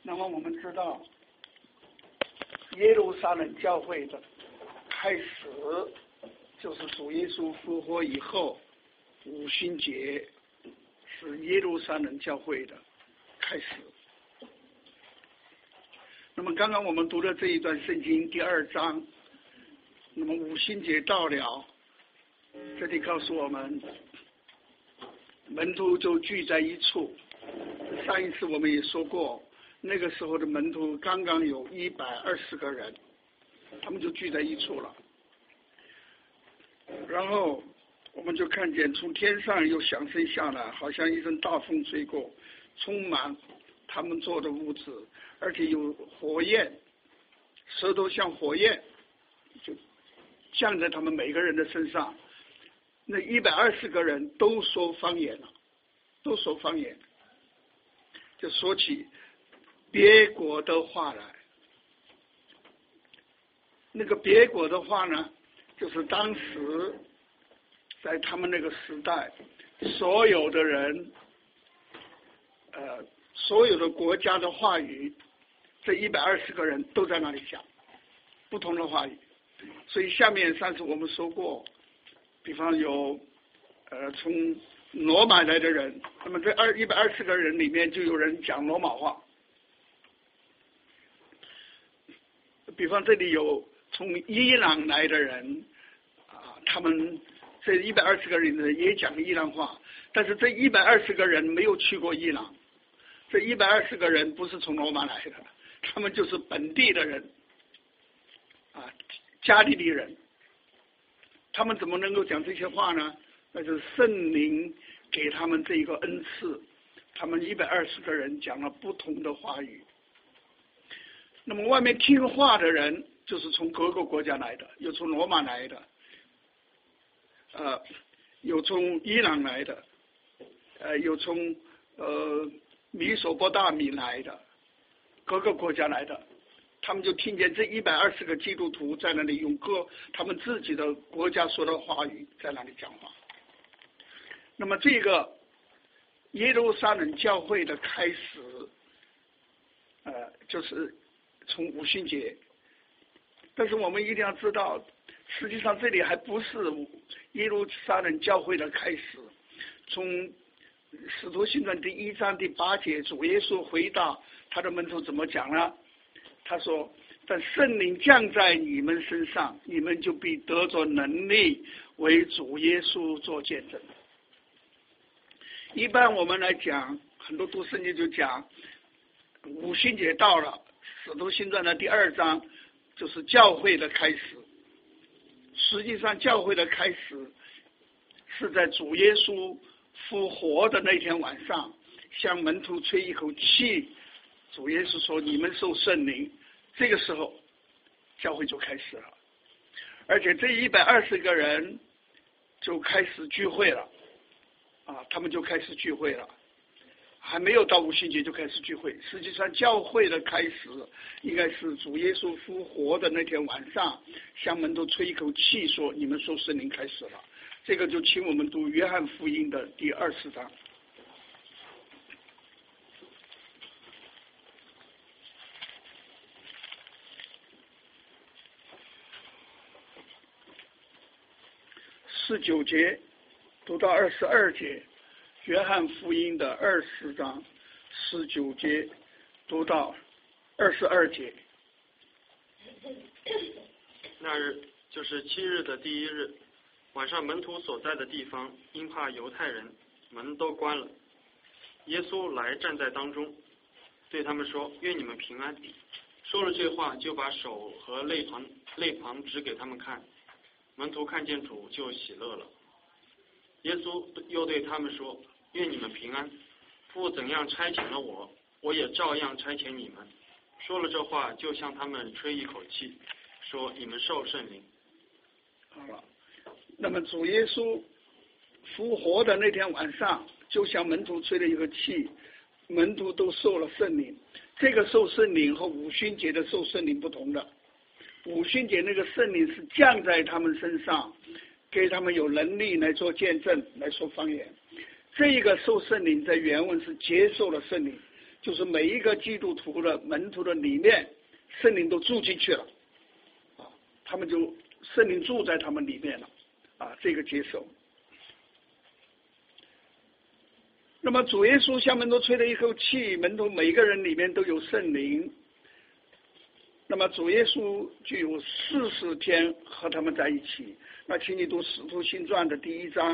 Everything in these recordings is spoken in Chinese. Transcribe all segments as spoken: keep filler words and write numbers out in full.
那么我们知道，耶路撒冷教会的开始就是主耶稣复活以后，五旬节是耶路撒冷教会的开始。那么刚刚我们读的这一段圣经第二章，那么五旬节到了，这里告诉我们，门徒就聚在一处。上一次我们也说过，那个时候的门徒刚刚有一百二十个人，他们就聚在一处了。然后我们就看见从天上又响声下来，好像一阵大风吹过，充满他们坐的屋子，而且有火焰，舌头像火焰，就降在他们每个人的身上。那一百二十个人都说方言了，都说方言，就说起别国的话来。那个别国的话呢，就是当时在他们那个时代，所有的人，呃，所有的国家的话语，这一百二十个人都在那里讲不同的话语。所以下面上次我们说过，比方有呃从罗马来的人，那么这二一百二十个人里面就有人讲罗马话。比方这里有从伊朗来的人啊，他们这一百二十个人呢也讲伊朗话，但是这一百二十个人没有去过伊朗，这一百二十个人不是从罗马来的，他们就是本地的人啊，加利利人。他们怎么能够讲这些话呢？那就是圣灵给他们这一个恩赐，他们一百二十个人讲了不同的话语。那么外面听话的人就是从各个国家来的，有从罗马来的，呃，有从伊朗来的，呃，有从呃米索波大米来的，各个国家来的。他们就听见这一百二十个基督徒在那里用各他们自己的国家说的话语在那里讲话。那么这个耶路撒冷教会的开始，呃，就是从五旬节。但是我们一定要知道，实际上这里还不是耶路撒冷教会的开始。从使徒行传第一章第八节，主耶稣回答他的门徒怎么讲呢？他说，但圣灵降在你们身上，你们就必得着能力，为主耶稣做见证。一般我们来讲，很多读圣经就讲五旬节到了，使徒行传的第二章就是教会的开始。实际上教会的开始是在主耶稣复活的那天晚上，向门徒吹一口气，主耶稣说你们受圣灵，这个时候教会就开始了。而且这一百二十个人就开始聚会了啊，他们就开始聚会了，还没有到五旬节就开始聚会。实际上教会的开始应该是主耶稣复活的那天晚上，向门徒吹一口气说你们受圣灵开始了。这个就请我们读约翰福音的第二十章。十九节读到二十二节，约翰福音的二十章十九节读到二十二节。 那日就是七日的第一日，晚上门徒所在的地方，因怕犹太人，门都关了。耶稣来站在当中，对他们说：“愿你们平安。”说了这话，就把手和肋旁肋旁指给他们看。门徒看见主就喜乐了。耶稣又对他们说：“愿你们平安。父怎样差遣了我，我也照样差遣你们。”说了这话，就向他们吹一口气，说：“你们受圣灵。” 好了，那么主耶稣复活的那天晚上，就向门徒吹了一个气，门徒都受了圣灵。这个受圣灵和五旬节的受圣灵不同的。五旬节那个圣灵是降在他们身上，给他们有能力来做见证，来说方言。这一个受圣灵在原文是接受了圣灵， 就是每一个基督徒的门徒的里面，圣灵都住进去了，啊，他们就圣灵住在他们里面了，啊，这个接受。那么主耶稣向门徒吹了一口气，门徒每个人里面都有圣灵。那么主耶稣就有四十天和他们在一起。那请你读《使徒行传》的第一章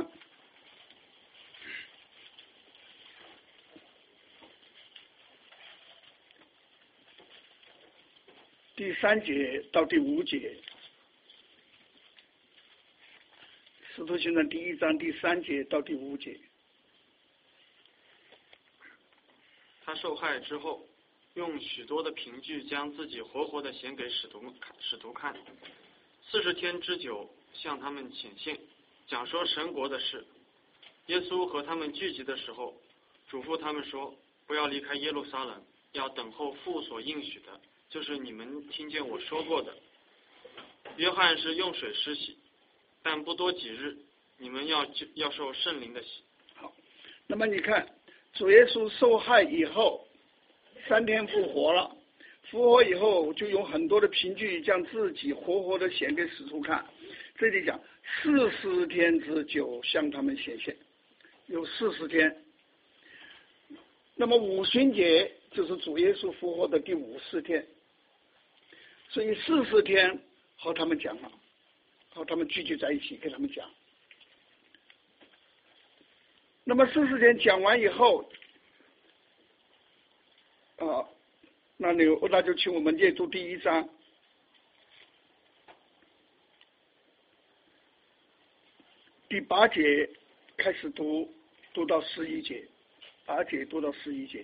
第三节到第五节，《使徒行传》第一章第三节到第五节。 他受害之后，用许多的凭据将自己活活的显给使徒使徒看，四十天之久向他们显现，讲说神国的事。耶稣和他们聚集的时候，嘱咐他们说，不要离开耶路撒冷，要等候父所应许的，就是你们听见我说过的。约翰是用水施洗，但不多几日，你们要要受圣灵的洗。 好，那么你看主耶稣受害以后，三天复活了，复活以后就有很多的凭据将自己活活的显给使徒看。这里讲四十天之久向他们显现，有四十天。那么五旬节就是主耶稣复活的第五十天，所以四十天和他们讲了，和他们聚集在一起跟他们讲。那么四十天讲完以后，啊，那你那就请我们阅读第一章，第八节开始读，读到十一节，八节读到十一节。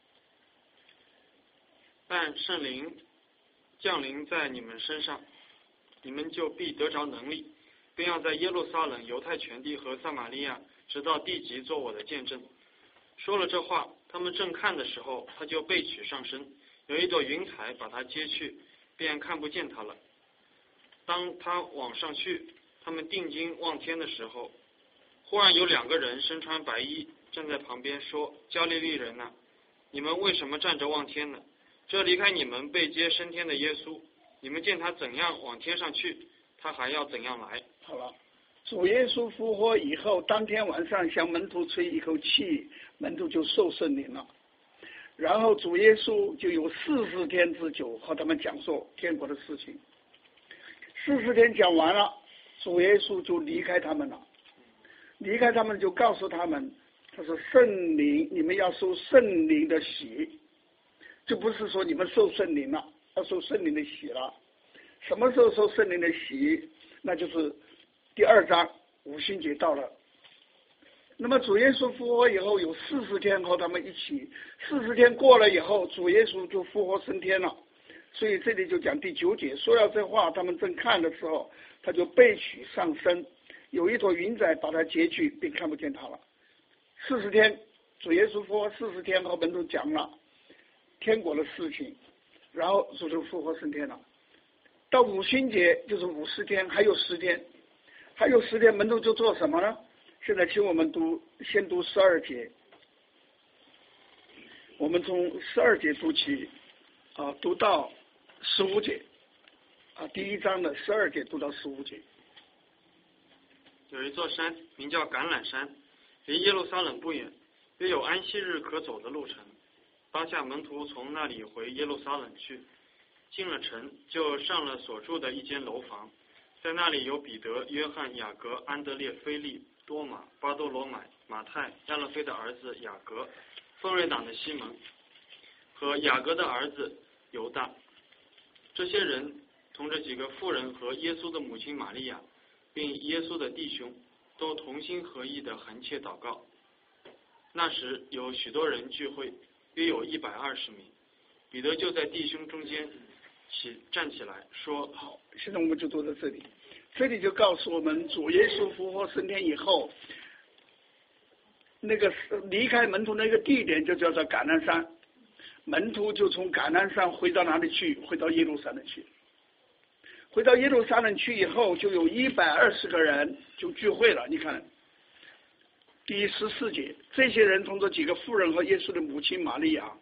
但圣灵降临在你们身上，你们就必得着能力，并要在耶路撒冷、犹太全地和撒玛利亚，直到地极做我的见证。说了这话，他们正看的时候，他就被取上升，有一朵云彩把他接去，便看不见他了。当他往上去，他们定睛望天的时候，忽然有两个人身穿白衣站在旁边说，加利利人啊，你们为什么站着望天呢？这离开你们被接升天的耶稣，你们见他怎样往天上去，他还要怎样来。 好了，主耶稣复活以后，当天晚上向门徒吹一口气，门徒就受圣灵了。然后主耶稣就有四十天之久和他们讲说天国的事情。四十天讲完了，主耶稣就离开他们了。离开他们就告诉他们，他说圣灵，你们要受圣灵的洗，就不是说你们受圣灵了，要受圣灵的洗了。什么时候受圣灵的洗？那就是第二章五旬节到了。那么主耶稣复活以后有四十天和他们一起，四十天过了以后，主耶稣就复活升天了。所以这里就讲第九节，说了这话，他们正看的时候，他就被取上升，有一坨云彩把他截去，并看不见他了。四十天，主耶稣复活四十天和门徒讲了天国的事情，然后主就复活升天了。到五旬节就是五十天，还有十天，还有十天，门徒就做什么呢？现在请我们读，先读十二节，我们从十二节读起，啊，读到十五节，啊，第一章的十二节读到十五节。 有一座山名叫橄榄山，离耶路撒冷不远，约有安息日可走的路程。当下门徒从那里回耶路撒冷去，进了城，就上了所住的一间楼房，在那里有彼得、约翰、雅各、安德烈、腓力、多马、巴多罗买、马太、亚勒菲的儿子雅各、锋锐党的西门和雅各的儿子犹大。这些人同着几个妇人和耶稣的母亲玛利亚，并耶稣的弟兄，都同心合意的恳切祷告。那时有许多人聚会，约有一百二十名。彼得就在弟兄中间起站起来说： 好，现在我们就坐在这里。这里就告诉我们，主耶稣复活升天以后，那个离开门徒那个地点就叫做橄榄山，门徒就从橄榄山回到哪里去？回到耶路撒冷去。回到耶路撒冷去以后，就有一百二十个人就聚会了。你看，第十四节，这些人同着几个妇人和耶稣的母亲玛利亚，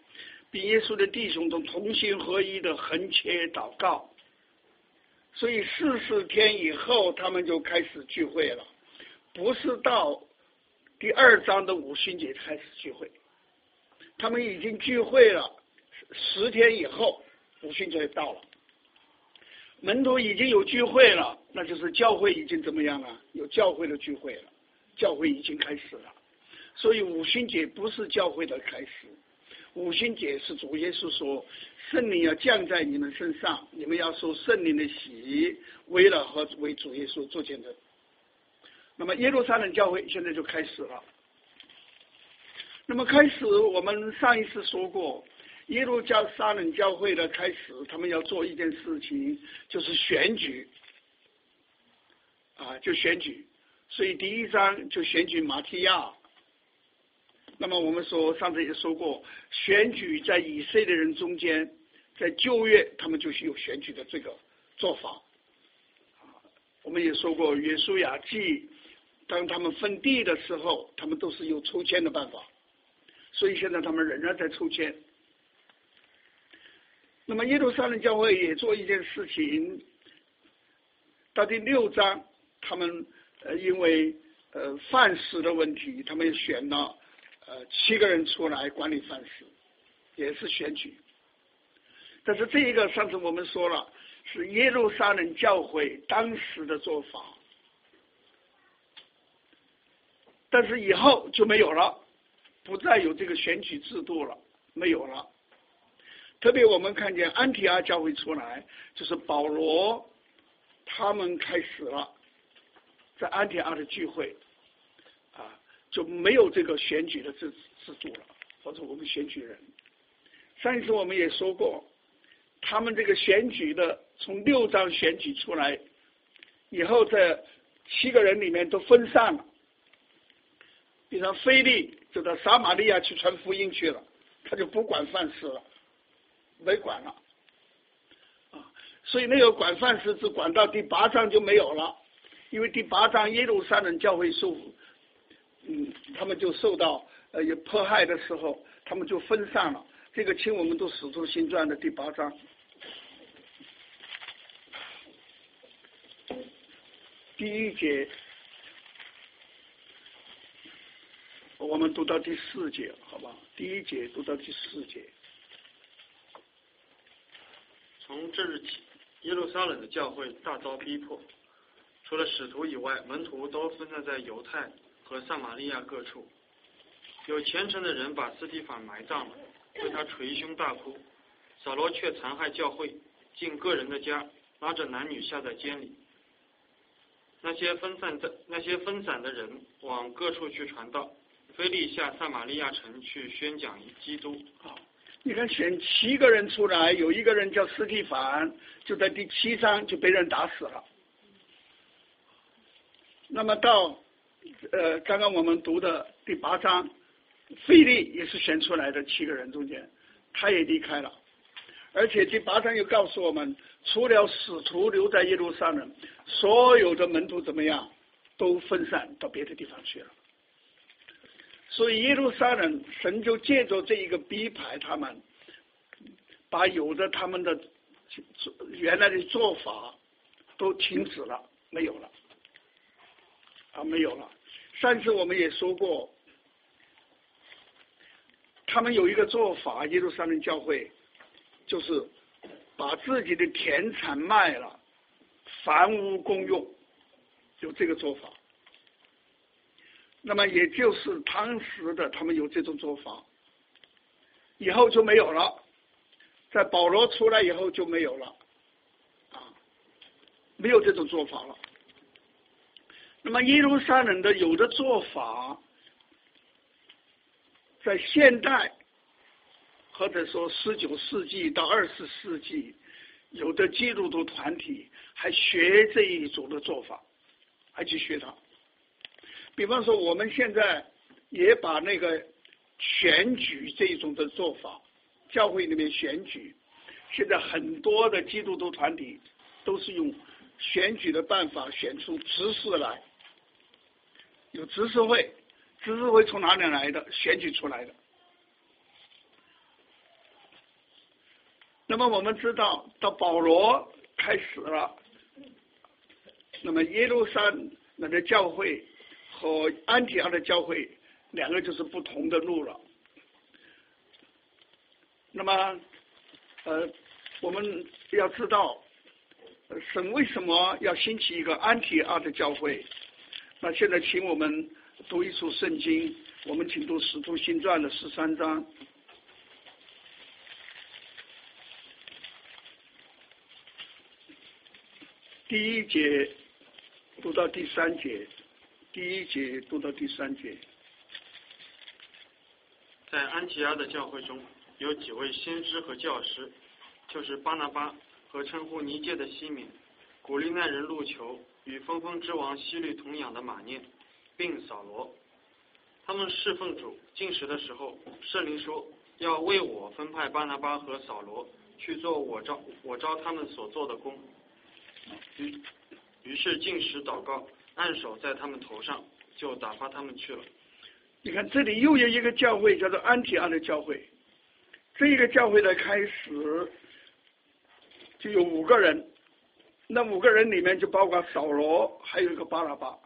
比耶稣的弟兄都同心合一的横切祷告，所以四十天以后他们就开始聚会了，不是到第二章的五旬节开始聚会，他们已经聚会了十天以后，五旬节到了，门徒已经有聚会了，那就是教会已经怎么样了？有教会的聚会了，教会已经开始了。所以五旬节不是教会的开始，五旬节是主耶稣说圣灵要降在你们身上，你们要受圣灵的洗，为了和为主耶稣做见证。那么耶路撒冷教会现在就开始了。那么开始我们上一次说过，耶路撒冷教会的开始，他们要做一件事情，就是选举啊，就选举。所以第一章就选举马提亚。那么我们说上次也说过，选举在以色列人中间，在旧约他们就是有选举的这个做法。我们也说过约书亚记，当他们分地的时候，他们都是有抽签的办法，所以现在他们仍然在抽签。那么耶路撒冷教会也做一件事情，到第六章他们呃因为呃饭食的问题，他们选了呃七个人出来管理饭食，也是选举。但是这一个上次我们说了，是耶路撒冷教会当时的做法，但是以后就没有了，不再有这个选举制度了，没有了。特别我们看见安提阿教会出来，就是保罗他们开始了在安提阿的聚会啊，就没有这个选举的制制度了，或者我们选举人。上一次我们也说过，他们这个选举的从六章选举出来以后，这七个人里面都分散了。比方腓利就到撒玛利亚去传福音去了，他就不管饭食了，没管了啊。所以那个管饭食只管到第八章就没有了，因为第八章耶路撒冷教会受，嗯，他们就受到呃有迫害的时候，他们就分散了。这个请我们读使徒行传的第八章。第一节，我们读到第四节，好吧？第一节读到第四节。 从这日起，耶路撒冷的教会大遭逼迫，除了使徒以外，门徒都分散在犹太和撒玛利亚各处。有虔诚的人把司提反埋葬了，为他捶胸大哭。扫罗却残害教会，进个人的家，拉着男女下在监里。那些分散在那些分散的人往各处去传道，腓利下撒玛利亚城去宣讲基督。 好，你看选七个人出来，有一个人叫司提反，就在第七章就被人打死了。那么到呃刚刚我们读的第八章，腓利也是选出来的七个人中间，他也离开了。而且第八章又告诉我们，除了使徒留在耶路撒冷，所有的门徒怎么样，都分散到别的地方去了。所以耶路撒冷神就借着这一个逼迫他们，把有的他们的原来的做法都停止了，没有了啊，没有了。上次我们也说过，他们有一个做法，耶路撒冷教会就是把自己的田产卖了，房屋公用，有这个做法。那么也就是当时的他们有这种做法，以后就没有了，在保罗出来以后就没有了啊，没有这种做法了。那么耶路撒冷的有的做法，在现代或者说十九世纪到二十世纪，有的基督徒团体还学这一种的做法，还去学它。比方说我们现在也把那个选举这种的做法，教会里面选举，现在很多的基督徒团体都是用选举的办法选出执事来，有执事会，执事会从哪里来的？选举出来的。 那么我们知道，到保罗开始了，那么耶路撒冷的教会和安提阿的教会两个就是不同的路了。那么，呃，我们要知道，神为什么要兴起一个安提阿的教会？那现在请我们读一处圣经，我们请读《使徒行传》的十三章。第一节读到第三节，第一节读到第三节。 在安提阿的教会中，有几位先知和教师，就是巴拿巴和称呼尼戒的西缅，古利奈人路求与分封之王希律同养的马念，并扫罗。他们侍奉主进食的时候，圣灵说要为我分派巴拿巴和扫罗去做我招我招他们所做的工。于于是进食祷告，按手在他们头上，就打发他们去了。 你看，这里又有一个教会叫做安提阿的教会，这一个教会的开始就有五个人，那五个人里面就包括扫罗，还有一个巴拿巴。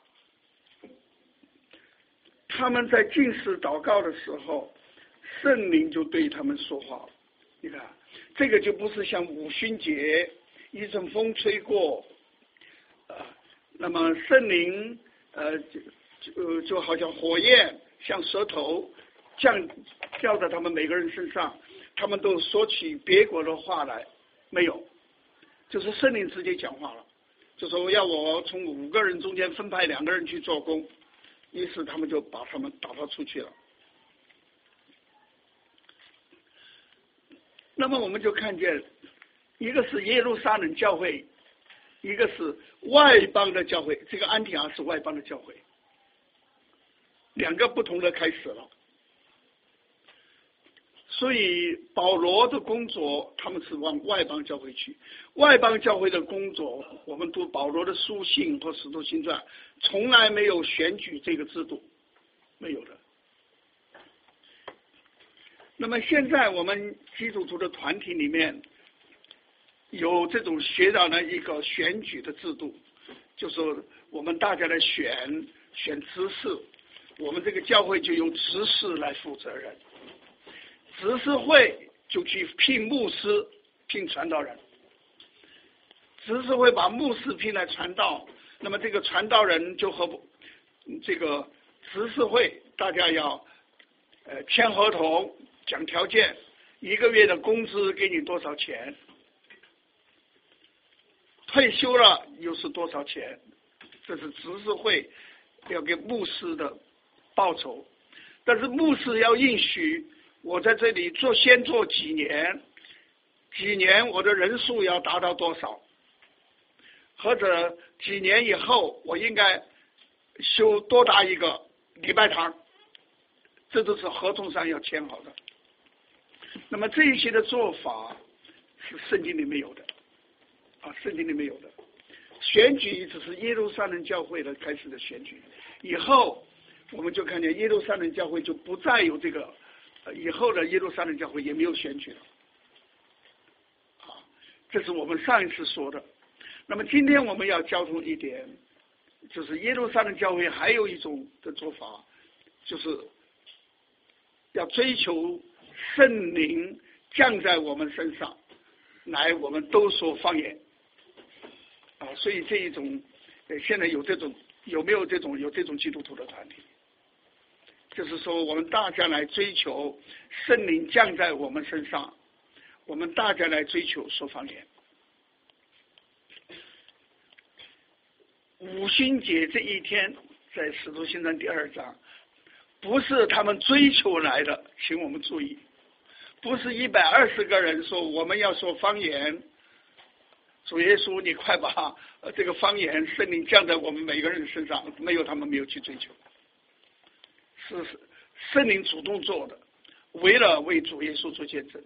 他们在进食祷告的时候，圣灵就对他们说话了。你看，这个就不是像五旬节一阵风吹过，呃，那么圣灵呃就就就好像火焰像舌头降掉在他们每个人身上，他们都说起别国的话来，没有，就是圣灵直接讲话了，就说要我从五个人中间分派两个人去做工，于是他们就把他们打发出去了。那么我们就看见，一个是耶路撒冷教会，一个是外邦的教会，这个安提阿是外邦的教会，两个不同的开始了。所以保罗的工作他们是往外邦教会去，外邦教会的工作，我们读保罗的书信和使徒行传从来没有选举这个制度，没有的。那么现在我们基督徒的团体里面有这种学到的一个选举的制度，就是我们大家来选选执事，我们这个教会就由执事来负责任，执事会就去聘牧师聘传道人，执事会把牧师聘来传道，那么这个传道人就和这个执事会大家要呃签合同讲条件，一个月的工资给你多少钱，退休了又是多少钱，这是执事会要给牧师的报酬。但是牧师要允许我在这里做先做几年，几年我的人数要达到多少，或者几年以后我应该修多大一个礼拜堂，这都是合同上要签好的。那么这一些的做法是圣经里没有的啊，圣经里没有的。选举只是耶路撒冷教会的开始的选举，以后我们就看见耶路撒冷教会就不再有这个，以后的耶路撒冷教会也没有选举了啊，这是我们上一次说的。那么今天我们要交通一点，就是耶路撒冷教会还有一种的做法，就是要追求圣灵降在我们身上来，我们都说方言啊，所以这一种呃现在有这种有没有这种有这种基督徒的团体，就是说我们大家来追求圣灵降在我们身上，我们大家来追求说方言。五旬节这一天在使徒行传第二章不是他们追求来的，请我们注意，不是一百二十个人说我们要说方言，主耶稣你快把这个方言圣灵降在我们每个人身上，没有，他们没有去追求，是圣灵主动做的，为了为主耶稣做见证。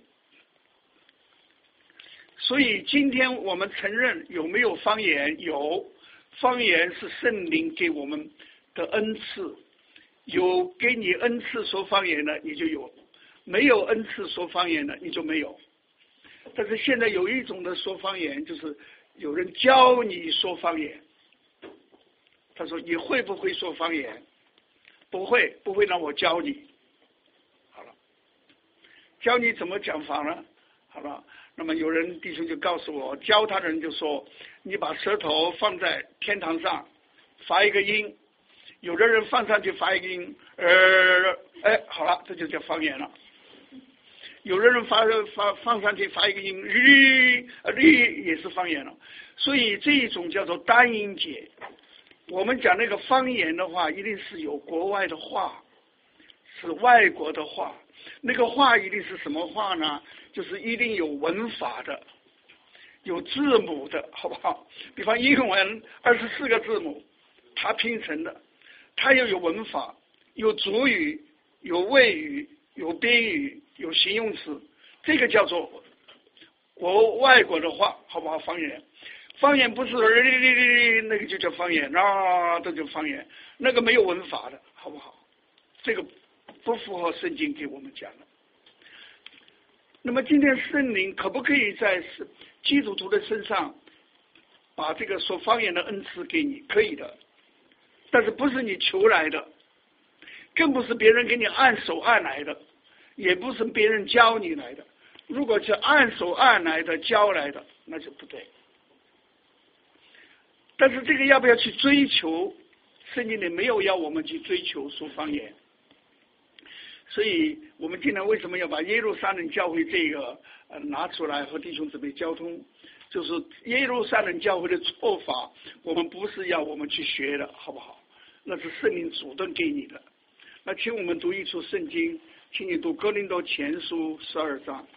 所以今天我们承认有没有方言？有，方言是圣灵给我们的恩赐，有给你恩赐说方言的你就有，没有恩赐说方言的你就没有。 但是现在有一种的说方言，就是有人教你说方言。他说你会不会说方言？不会，不会，让我教你。好了，教你怎么讲法呢？好了，那么有人弟兄就告诉我，教他的人就说，你把舌头放在天堂上，发一个音。有的人放上去发一个音，呃，哎，好了，这就叫方言了。有的人发发放上去发一个音，哩哩也是方言了。所以这一种叫做单音节。我们讲那个方言的话，一定是有国外的话，是外国的话。那个话一定是什么话呢？就是一定有文法的，有字母的，好不好？比方英文二十四个字母，它拼成的，它又有文法，有主语，有谓语，有宾语，有形容词，这个叫做国外国的话，好不好？方言。方言不是那个就叫方言，啊，这就方言，那个没有文法的，好不好？这个不符合圣经给我们讲的。那么今天圣灵可不可以在基督徒的身上把这个说方言的恩赐给你？可以的，但是不是你求来的，更不是别人给你按手按来的，也不是别人教你来的。如果是按手按来的教来的，那就不对。但是这个要不要去追求？圣经里没有要我们去追求说方言。所以我们今天为什么要把耶路撒冷教会这个呃拿出来和弟兄姊妹交通？就是耶路撒冷教会的做法，我们不是要我们去学的，好不好？那是圣灵主动给你的。那请我们读一处圣经，请你读哥林多前书十二章。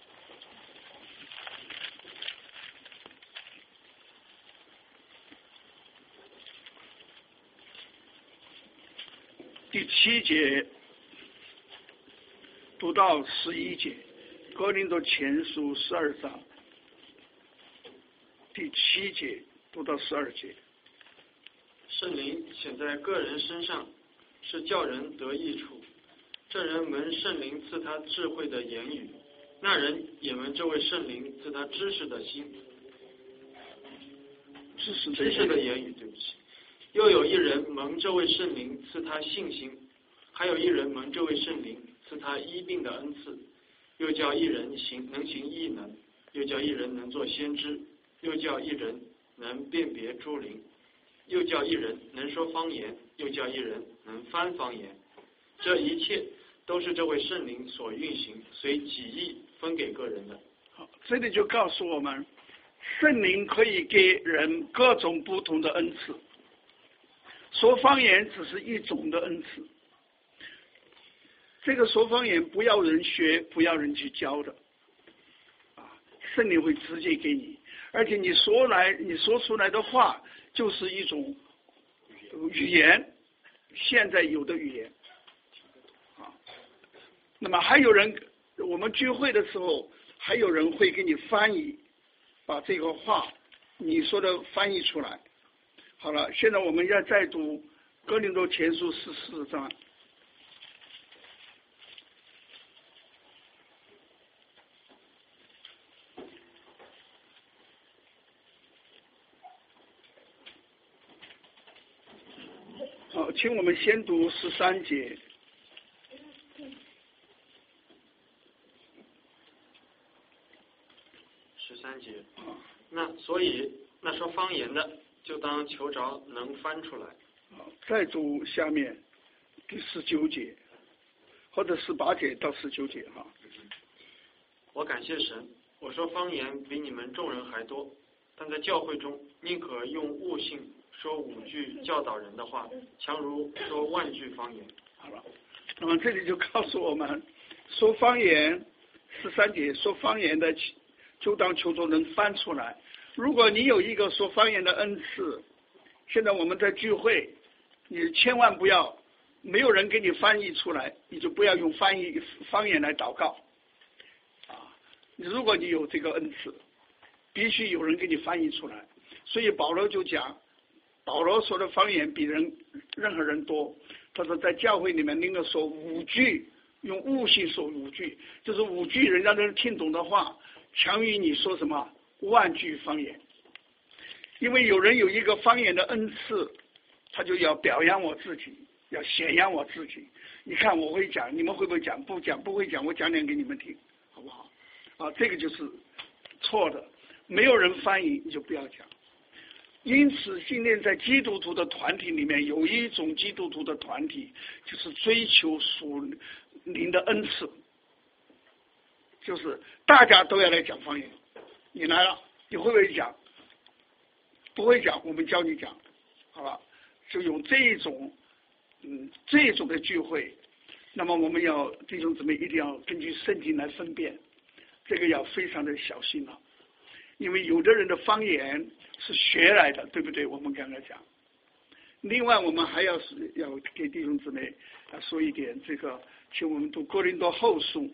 第七节读到十一节，哥林多前书十二章第七节读到十二节。 圣灵显在个人身上，是叫人得益处。这人蒙圣灵赐他智慧的言语，那人也蒙这位圣灵赐他知识的心。 知识知识的言语，对不起。又有一人蒙这位圣灵赐他信心，还有一人蒙这位圣灵赐他医病的恩赐，又叫一人行能行异能，又叫一人能做先知，又叫一人能辨别诸灵，又叫一人能说方言，又叫一人能翻方言。这一切都是这位圣灵所运行，随己意分给个人的。 好，这里就告诉我们，圣灵可以给人各种不同的恩赐。说方言只是一种的恩赐，这个说方言不要人学，不要人去教的，啊，圣灵会直接给你，而且你说来，你说出来的话就是一种语言，现在有的语言，啊，那么还有人，我们聚会的时候，还有人会给你翻译，把这个话你说的翻译出来。好了，现在我们要再读哥林多前书十四章。好，请我们先读十三节。 十三节，那所以那说方言的，就当求着能翻出来。 再读下面第十九节，或者十八节到十九节哈。 我感谢神，我说方言比你们众人还多，但在教会中，宁可用悟性说五句教导人的话，强如说万句方言。 好了，那么这里就告诉我们，说方言十三节说方言的，就当求着能翻出来。如果你有一个说方言的恩赐，现在我们在聚会，你千万不要没有人给你翻译出来，你就不要用翻译方言来祷告啊！如果你有这个恩赐，必须有人给你翻译出来。所以保罗就讲，保罗说的方言比人任何人多。他说在教会里面能够说五句，用悟性说五句，就是五句人家能听懂的话， 强于你说什么万句方言。因为有人有一个方言的恩赐，他就要表扬我自己，要显扬我自己。你看我会讲，你们会不会讲？不讲，不会讲，我讲点给你们听，好不好？啊，这个就是错的。没有人翻译，你就不要讲。因此，今天在基督徒的团体里面，有一种基督徒的团体，就是追求属灵的恩赐，就是大家都要来讲方言。你来了，你会不会讲？不会讲，我们教你讲，好吧？就用这种，嗯，这种的聚会，那么我们要弟兄姊妹一定要根据圣经来分辨，这个要非常的小心了，因为有的人的方言是学来的，对不对？我们刚才讲。另外，我们还要是要给弟兄姊妹啊说一点，这个，请我们读哥林多后书。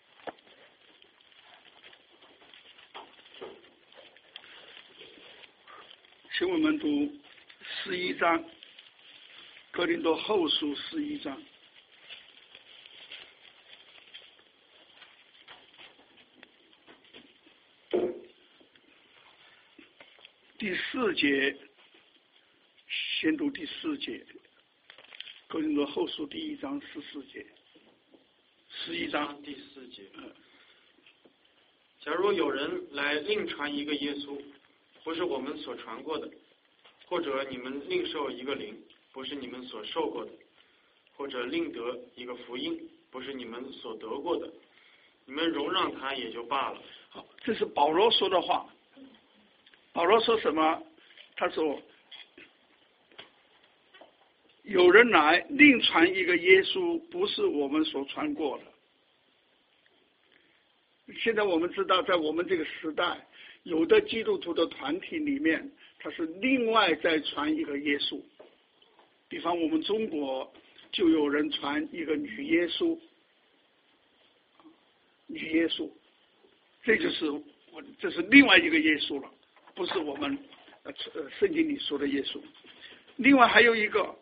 请我们读十一章，哥林多后书十一章第四节，先读第四节，哥林多后书第一章十四节，十一章第四节。假如有人来另传一个耶稣，不是我们所传过的，或者你们另受一个灵，不是你们所受过的，或者另得一个福音，不是你们所得过的，你们容让他也就罢了。 好，这是保罗说的话。保罗说什么？他说，有人来另传一个耶稣，不是我们所传过的。现在我们知道，在我们这个时代，有的基督徒的团体里面，他是另外再传一个耶稣。比方我们中国就有人传一个女耶稣，女耶稣，这就是我这是另外一个耶稣了，不是我们呃圣经里说的耶稣。另外还有一个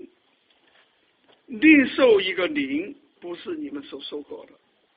另受一个灵，不是你们所受过的。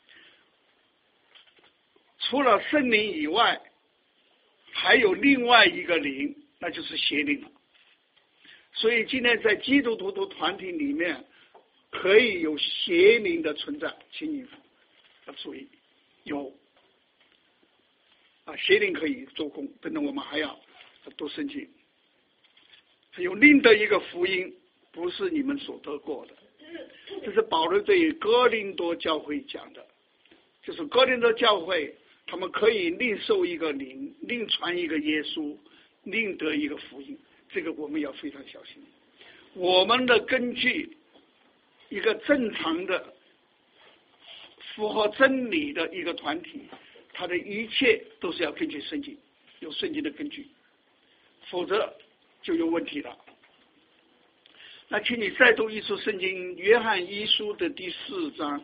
除了圣灵以外，还有另外一个灵，那就是邪灵了。所以今天在基督徒的团体里面，可以有邪灵的存在，请你要注意，有啊，邪灵可以做工，等等，我们还要读圣经。有另的一个福音，不是你们所得过的。这是保罗对哥林多教会讲的，就是哥林多教会他们可以另受一个灵，另传一个耶稣，另得一个福音，这个我们要非常小心。我们的根据一个正常的符合真理的一个团体，它的一切都是要根据圣经，有圣经的根据，否则就有问题了。那请你再读一处圣经，约翰一书的第四章，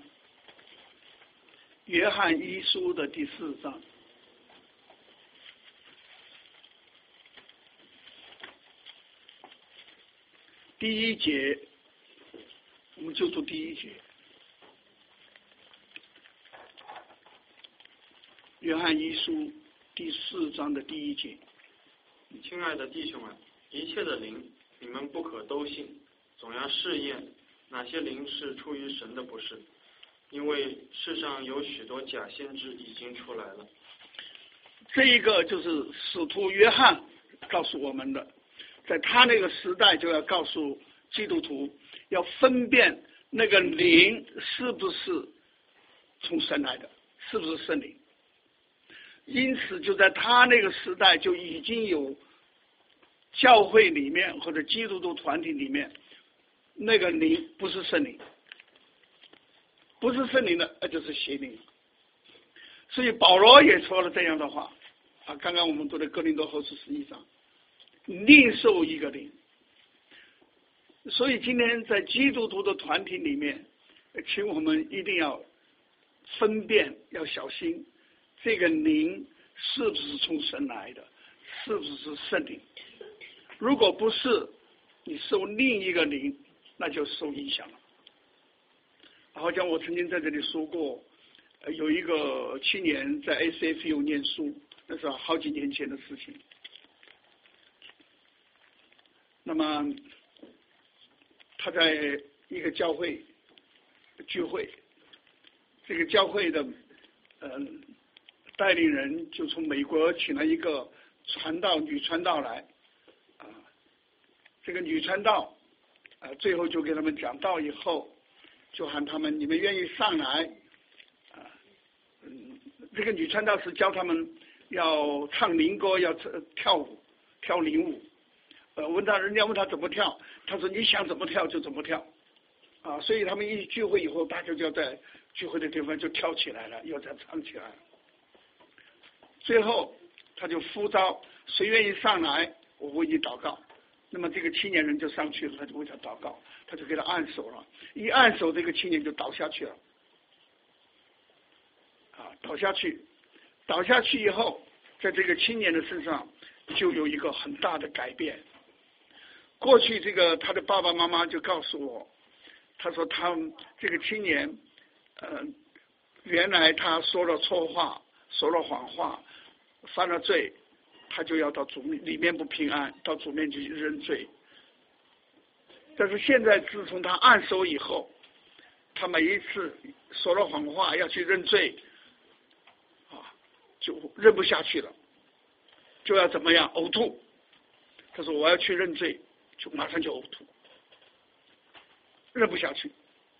约翰一书的第四章，第一节，我们就读第一节。约翰一书第四章的第一节。 亲爱的弟兄们，一切的灵，你们不可都信，总要试验哪些灵是出于神的，不是。因为世上有许多假先知已经出来了。 这一个就是使徒约翰告诉我们的，在他那个时代就要告诉基督徒，要分辨那个灵是不是从神来的，是不是圣灵。因此就在他那个时代就已经有教会里面或者基督徒团体里面，那个灵不是圣灵，不是圣灵的，那就是邪灵。所以保罗也说了这样的话啊，刚刚我们读的哥林多后书十一章，另受一个灵。所以今天在基督徒的团体里面，请我们一定要分辨，要小心这个灵是不是从神来的，是不是圣灵。如果不是，你受另一个灵，那就受影响了。好像我曾经在这里说过， 呃有一个青年在 A C F U 念书，那是好几年前的事情。那么他在一个教会聚会，这个教会的嗯、呃、带领人就从美国请了一个传道女传道来啊，这个女传道啊最后就给他们讲道以后，就喊他们你们愿意上来啊，嗯，这个女传道是教他们要唱灵歌，要跳舞跳灵舞。呃，问他人家问他怎么跳，他说你想怎么跳就怎么跳，啊，所以他们一聚会以后，大家就要在聚会的地方就跳起来了，又再唱起来了。最后他就呼召谁愿意上来，我为你祷告。那么这个青年人就上去了，他就为他祷告，他就给他按手了，一按手这个青年就倒下去了，啊，倒下去，倒下去以后，在这个青年的身上就有一个很大的改变。过去这个他的爸爸妈妈就告诉我，他说他这个青年，呃，原来他说了错话，说了谎话，犯了罪，他就要到主里面不平安，到主面去认罪。但是现在自从他按手以后，他每一次说了谎话要去认罪，啊，就认不下去了，就要怎么样呕吐。他说我要去认罪。就马上就呕吐，认不下去，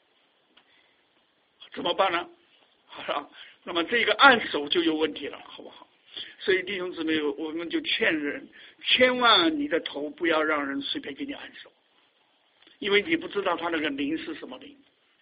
怎么办呢？好了，那么这个按手就有问题了，好不好？所以弟兄姊妹，我们就劝人，千万你的头不要让人随便给你按手，因为你不知道他那个灵是什么灵。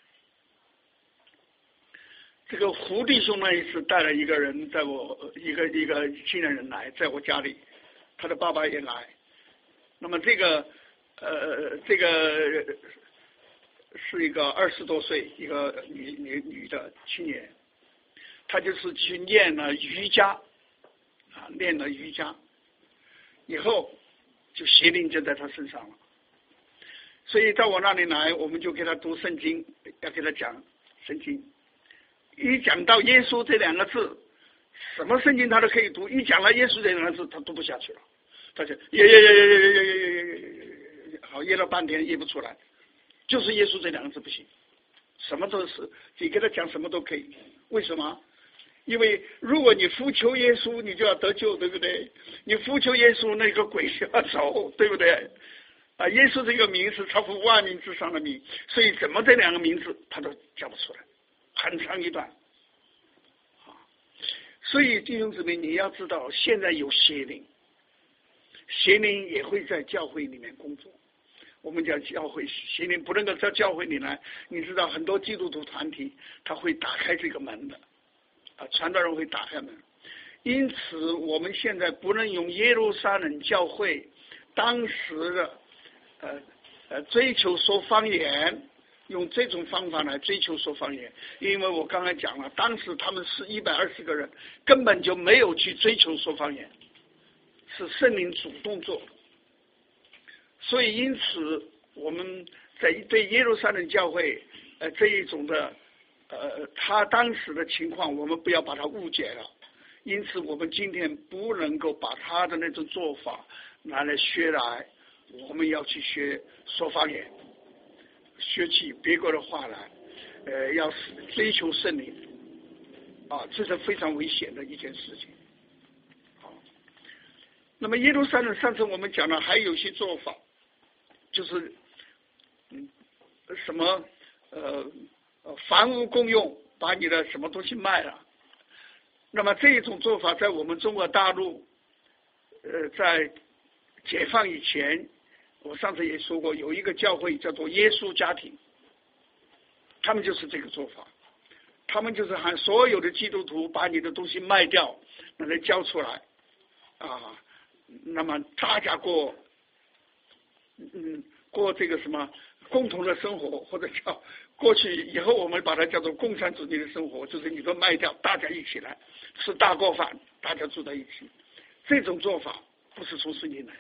这个胡弟兄那一次带了一个人，在我一个一个青年人来，在我家里，他的爸爸也来，那么这个。呃，这个是一个二十多岁一个女女女的青年，她就是去念了瑜伽啊，练了瑜伽以后，就邪灵就在她身上了。所以到我那里来，我们就给她读圣经，要给她讲圣经。一讲到耶稣这两个字，什么圣经她都可以读，一讲了耶稣这两个字，她读不下去了，她就耶耶耶耶耶耶耶耶耶耶。好，噎了半天噎不出来，就是耶稣这两个字不行，什么都是，你给他讲什么都可以。为什么？因为如果你呼求耶稣，你就要得救，对不对？你呼求耶稣，那个鬼就要走，对不对？啊，耶稣这个名是超乎万名之上的名，所以怎么这两个名字他都讲不出来，很长一段。啊，所以弟兄姊妹，你要知道，现在有邪灵，邪灵也会在教会里面工作。我们讲教会邪灵不能够在教会里来，你知道很多基督徒团体他会打开这个门的，啊，传道人会打开门。因此我们现在不能用耶路撒冷教会当时的呃呃追求说方言，用这种方法来追求说方言，因为我刚才讲了，当时他们是一百二十个人，根本就没有去追求说方言，是圣灵主动做的。所以因此我们在对耶路撒冷教会呃这一种的呃他当时的情况，我们不要把它误解了。因此我们今天不能够把他的那种做法拿来学来，我们要去学说方言，学起别国的话来，呃要追求圣灵啊，这是非常危险的一件事情。好，那么耶路撒冷上次我们讲了还有一些做法，就是嗯什么呃房屋共用，把你的什么东西卖了。那么这一种做法在我们中国大陆呃在解放以前，我上次也说过，有一个教会叫做耶稣家庭，他们就是这个做法，他们就是喊所有的基督徒把你的东西卖掉，拿来交出来啊，那么大家过嗯过这个什么共同的生活，或者叫过去以后我们把它叫做共产主义的生活，就是你都卖掉，大家一起来吃大锅饭，大家住在一起。这种做法不是从圣经来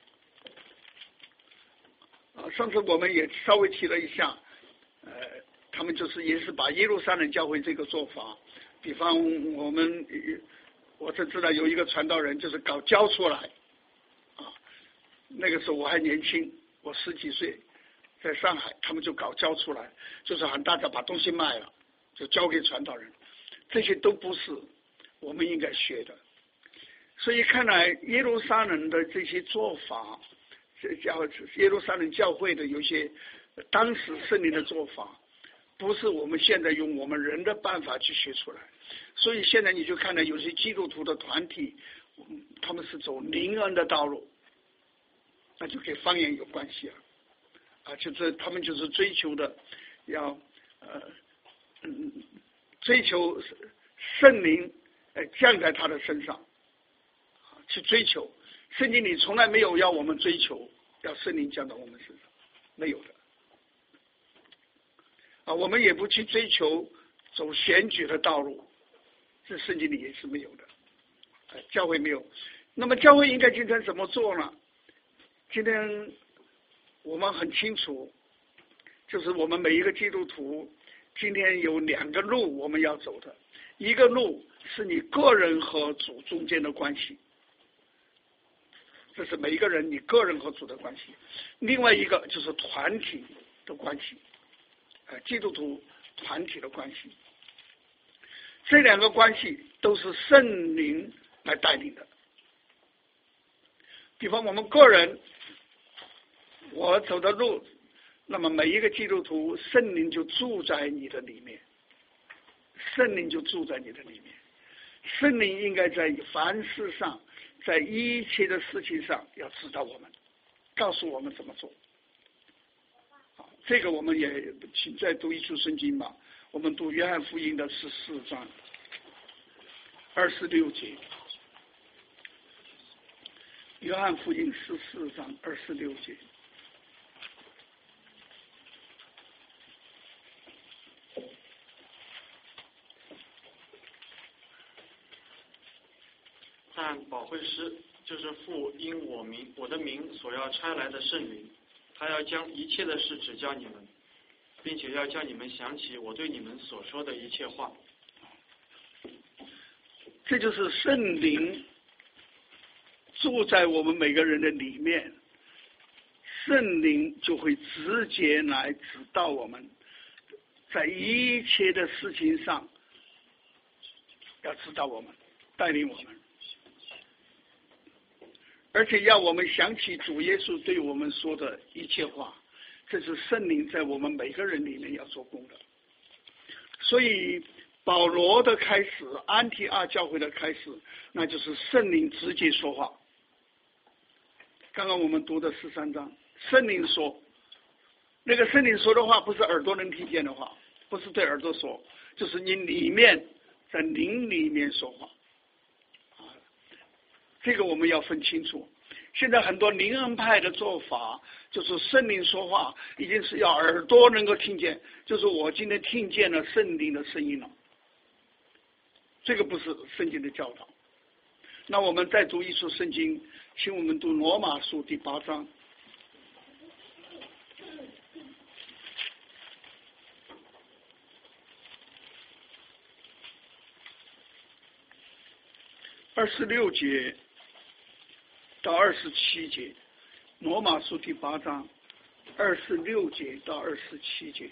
的。啊，上次我们也稍微提了一下，呃， 他们就是也是把耶路撒冷教会这个做法，比方我们我才知道有一个传道人就是搞教出来啊，那个时候我还年轻，我十几岁，在上海他们就搞教出来，就是喊大家把东西卖了就交给传道人，这些都不是我们应该学的。所以看来耶路撒冷的这些做法，这教耶路撒冷教会的有些当时圣灵的做法，不是我们现在用我们人的办法去学出来。所以现在你就看到有些基督徒的团体，他们是走灵恩的道路，那就跟方言有关系了啊，就是他们就是追求的要呃嗯追求圣灵呃降在他的身上啊，去追求。圣经里从来没有要我们追求要圣灵降到我们身上，没有的啊，我们也不去追求走选举的道路，这圣经里也是没有的，呃、教会没有。那么教会应该今天怎么做呢？今天我们很清楚，就是我们每一个基督徒今天有两个路我们要走的，一个路是你个人和主中间的关系，这是每一个人你个人和主的关系，另外一个就是团体的关系，呃、基督徒团体的关系，这两个关系都是圣灵来带领的。比方我们个人我走的路，那么每一个基督徒圣灵就住在你的里面，圣灵就住在你的里面，圣灵应该在凡事上，在一切的事情上要指导我们，告诉我们怎么做。这个我们也请再读一处圣经吧，我们读约翰福音的十四章二十六节，约翰福音十四章二十六节。 但保惠师就是父因我名我的名所要差来的圣灵，他要将一切的事指教你们，并且要叫你们想起我对你们所说的一切话。 这就是圣灵住在我们每个人的里面，圣灵就会直接来指导我们，在一切的事情上要指导我们，带领我们，而且要我们想起主耶稣对我们说的一切话，这是圣灵在我们每个人里面要做工的。所以保罗的开始，安提阿教会的开始，那就是圣灵直接说话。刚刚我们读的十三章，圣灵说，那个圣灵说的话不是耳朵能听见的话，不是对耳朵说，就是你里面在灵里面说话啊，这个我们要分清楚。现在很多灵恩派的做法，就是圣灵说话已经是要耳朵能够听见，就是我今天听见了圣灵的声音了，这个不是圣经的教导。那我们再读一处圣经，请我们读罗马书第八章。二十六节到二十七节，罗马书第八章二十六节到二十七节。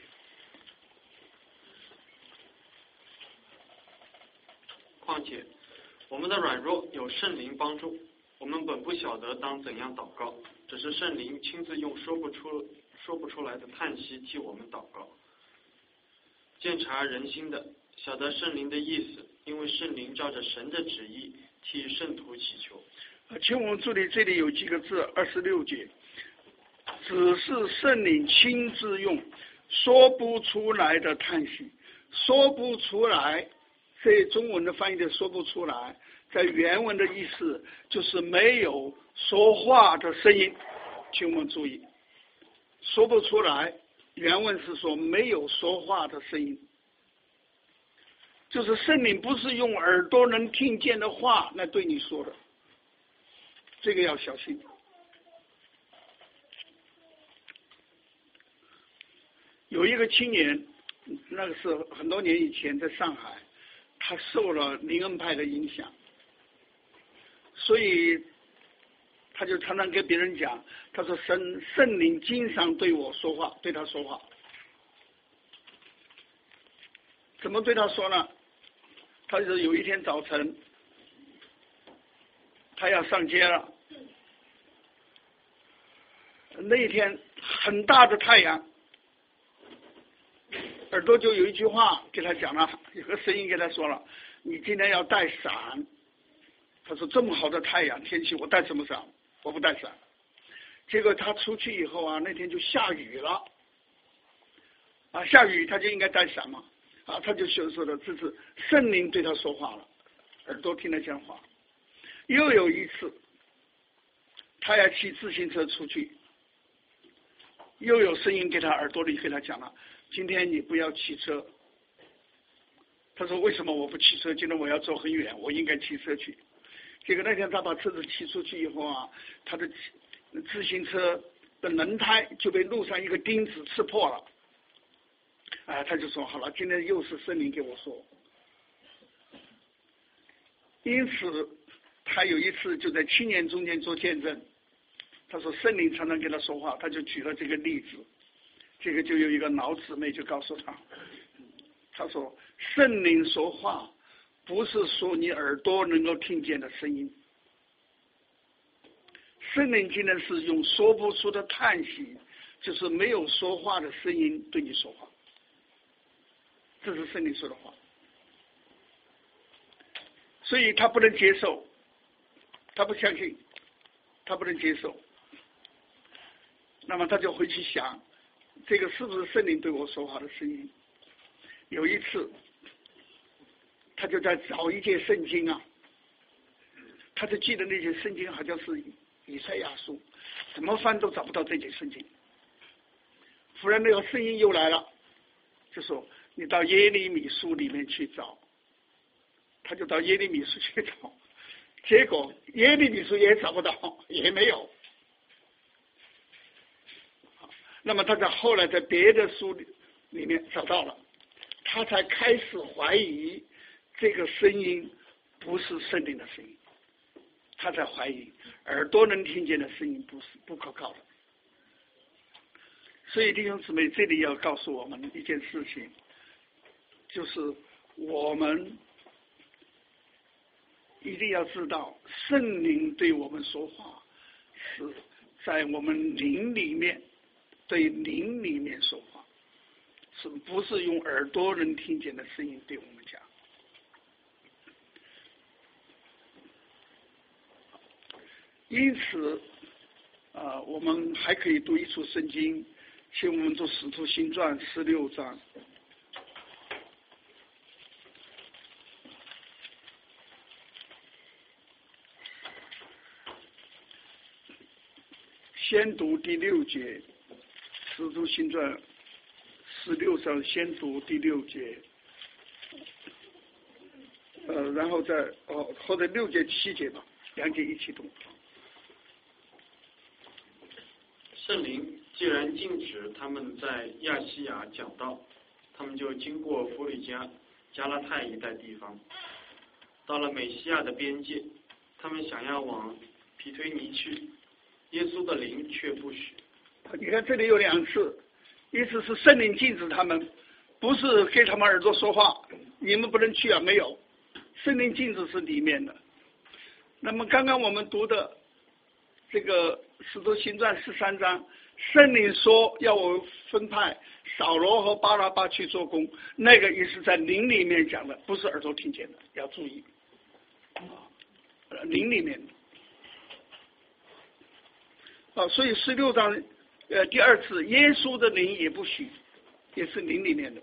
况且我们的软弱有圣灵帮助，我们本不晓得当怎样祷告，只是圣灵亲自用说不出说不出来的叹息替我们祷告。鉴察人心的，晓得圣灵的意思，因为圣灵照着神的旨意替圣徒祈求。 请我们注意，这里有几个字，二十六节，只是圣灵亲自用说不出来的叹息，说不出来，这中文的翻译的说不出来，在原文的意思就是没有说话的声音。请我们注意，说不出来，原文是说没有说话的声音，就是圣灵不是用耳朵能听见的话来对你说的，这个要小心。有一个青年那个是很多年以前在上海，他受了灵恩派的影响，所以他就常常跟别人讲，他说圣圣灵经常对我说话，对他说话。怎么对他说呢？他就是有一天早晨，他要上街了，那一天很大的太阳，耳朵就有一句话给他讲了，有个声音给他说了，你今天要带伞。他说这么好的太阳天气，我带什么伞？我不带伞。结果他出去以后啊，那天就下雨了，啊，下雨他就应该带伞嘛，啊，他就说说的，这是圣灵对他说话了，耳朵听得见话。又有一次，他要骑自行车出去，又有声音给他耳朵里给他讲了，今天你不要骑车。他说为什么我不骑车？今天我要走很远，我应该骑车去。结果那天他把车子骑出去以后啊，他的自行车的轮胎就被路上一个钉子刺破了。啊，他就说好了，今天又是圣灵给我说。因此他有一次就在青年中间做见证，他说圣灵常常跟他说话，他就举了这个例子。这个就有一个老姊妹就告诉他，他说圣灵说话不是说你耳朵能够听见的声音，圣灵今天是用说不出的叹息，就是没有说话的声音对你说话，这是圣灵说的话。所以他不能接受，他不相信，他不能接受，那么他就回去想，这个是不是圣灵对我说话的声音？有一次他就在找一节圣经啊，他就记得那节圣经好像是以赛亚书，怎么翻都找不到这节圣经。忽然那个声音又来了，就说你到耶利米书里面去找。他就到耶利米书去找，结果耶利米书也找不到，也没有。那么他在后来在别的书里面找到了，他才开始怀疑这个声音不是圣灵的声音，他才怀疑耳朵能听见的声音不是不可靠的。所以弟兄姊妹，这里要告诉我们一件事情，就是我们一定要知道，圣灵对我们说话是在我们灵里面，对灵里面说话，是不是用耳朵能听见的声音对我们讲？因此，啊、呃，我们还可以读一处圣经，请我们读《使徒行传》十六章。先读第六节，《使徒行传》十六章，先读第六节，呃，然后再哦，或者六节、七节吧，两节一起读。 圣灵既然禁止他们在亚细亚讲道，他们就经过弗里加、加拉太一带地方，到了美西亚的边界，他们想要往皮推尼去。耶稣的灵却不许。 你看这里有两次，一次是圣灵禁止他们，不是给他们耳朵说话，你们不能去啊，没有，圣灵禁止是里面的。那么刚刚我们读的这个使徒行传十三章，圣灵说要我分派扫罗和巴拉巴去做工，那个也是在灵里面讲的，不是耳朵听见的，要注意，灵里面的。啊，所以十六章呃第二次，耶稣的灵也不许，也是灵里面的。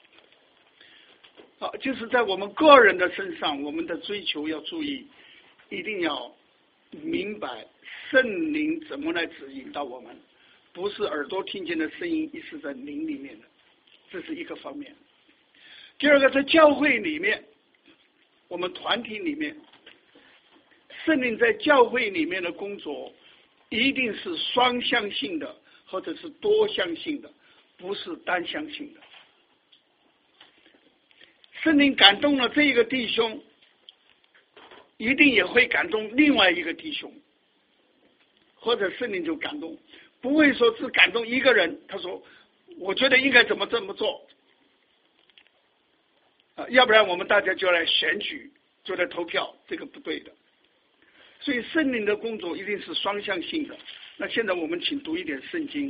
啊，就是在我们个人的身上，我们的追求要注意，一定要明白圣灵怎么来指引到我们，不是耳朵听见的声音，也是在灵里面的，这是一个方面。第二个，在教会里面，我们团体里面，圣灵在教会里面的工作一定是双向性的，或者是多向性的，不是单向性的。 圣灵感动了这一个弟兄，一定也会感动另外一个弟兄，或者圣灵就感动，不会说只感动一个人。他说我觉得应该怎么这么做，啊，要不然我们大家就来选举，就来投票，这个不对的。所以圣灵的工作一定是双向性的。那现在我们请读一点圣经。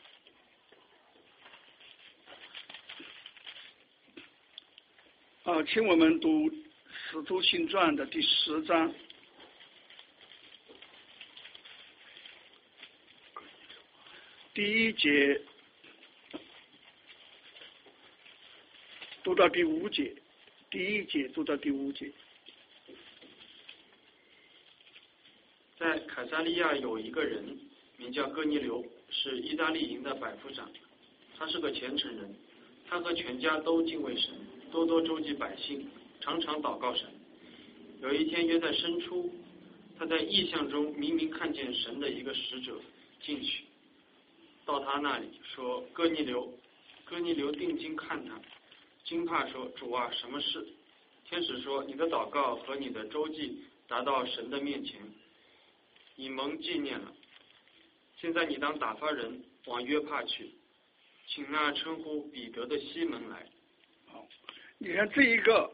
啊，请我们读《使徒行传》的第十章。第一节读到第五节，第一节读到第五节。 在凯撒利亚有一个人名叫哥尼流，是意大利营的百夫长，他是个虔诚人，他和全家都敬畏神，多多周济百姓，常常祷告神。有一天约在申初，他在异象中明明看见神的一个使者进去，到他那里说：哥尼流。哥尼流定睛看他，惊怕说：主啊，什么事？天使说：你的祷告和你的周济达到神的面前，你蒙纪念了。现在你当打发人往约帕去，请那称呼彼得的西门来。 好，你看这一个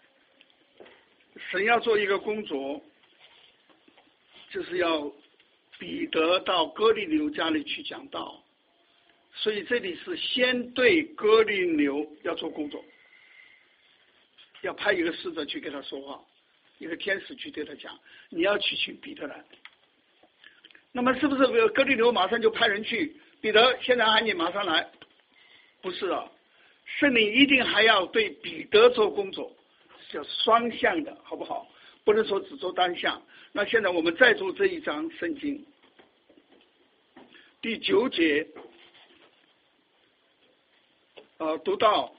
神要做一个工作，就是要彼得到哥尼流家里去讲道，所以这里是先对哥尼流要做工作，要派一个使者去跟他说话，一个天使去对他讲，你要去请彼得来。那么是不是哥尼流马上就派人去？彼得现在喊你马上来？不是啊，圣灵一定还要对彼得做工作，叫双向的，好不好？不能说只做单向。那现在我们再读这一章圣经第九节，呃，读到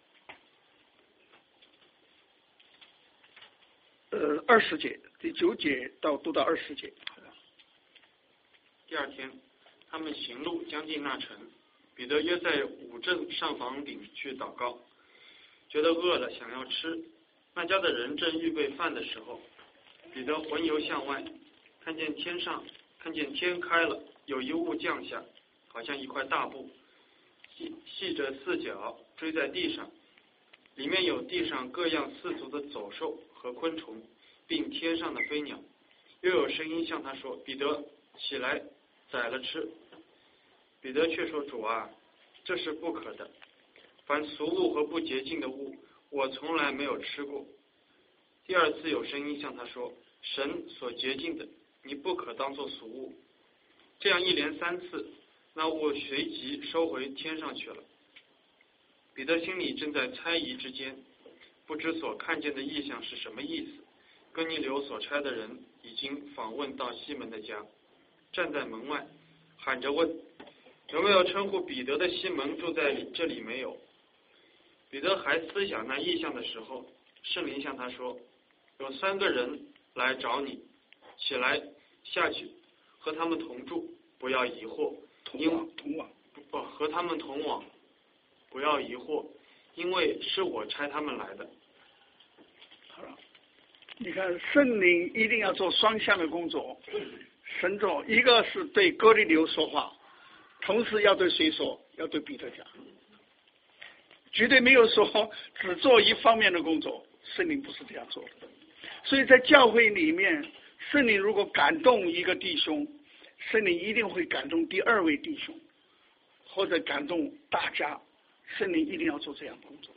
呃二十节，第九节到读到二十节。 第二天，他们行路将近那城，彼得约在五正上房顶去祷告，觉得饿了，想要吃。那家的人正预备饭的时候，彼得魂游向外，看见天上，看见天开了，有一物降下，好像一块大布，系系着四角，追在地上，里面有地上各样四足的走兽和昆虫，并天上的飞鸟。又有声音向他说：彼得，起来，宰了吃。彼得却说：主啊，这是不可的，凡俗物和不洁净的物，我从来没有吃过。第二次有声音向他说：神所洁净的，你不可当作俗物。这样一连三次，那物随即收回天上去了。彼得心里正在猜疑之间，不知所看见的异象是什么意思。哥尼流所差的人已经访问到西门的家，站在门外喊着问：有没有称呼彼得的西门住在这里没有？彼得还思想那异象的时候，圣灵向他说：有三个人来找你，起来下去，和他们同住，不要疑惑。 同往同往不和他们同往，不要疑惑，因为是我差他们来的。 好了，你看圣灵一定要做双向的工作，神做一个是对哥尼流说话，同时要对谁说？要对彼得讲，绝对没有说只做一方面的工作，圣灵不是这样做的。所以在教会里面，圣灵如果感动一个弟兄，圣灵一定会感动第二位弟兄，或者感动大家，圣灵一定要做这样工作。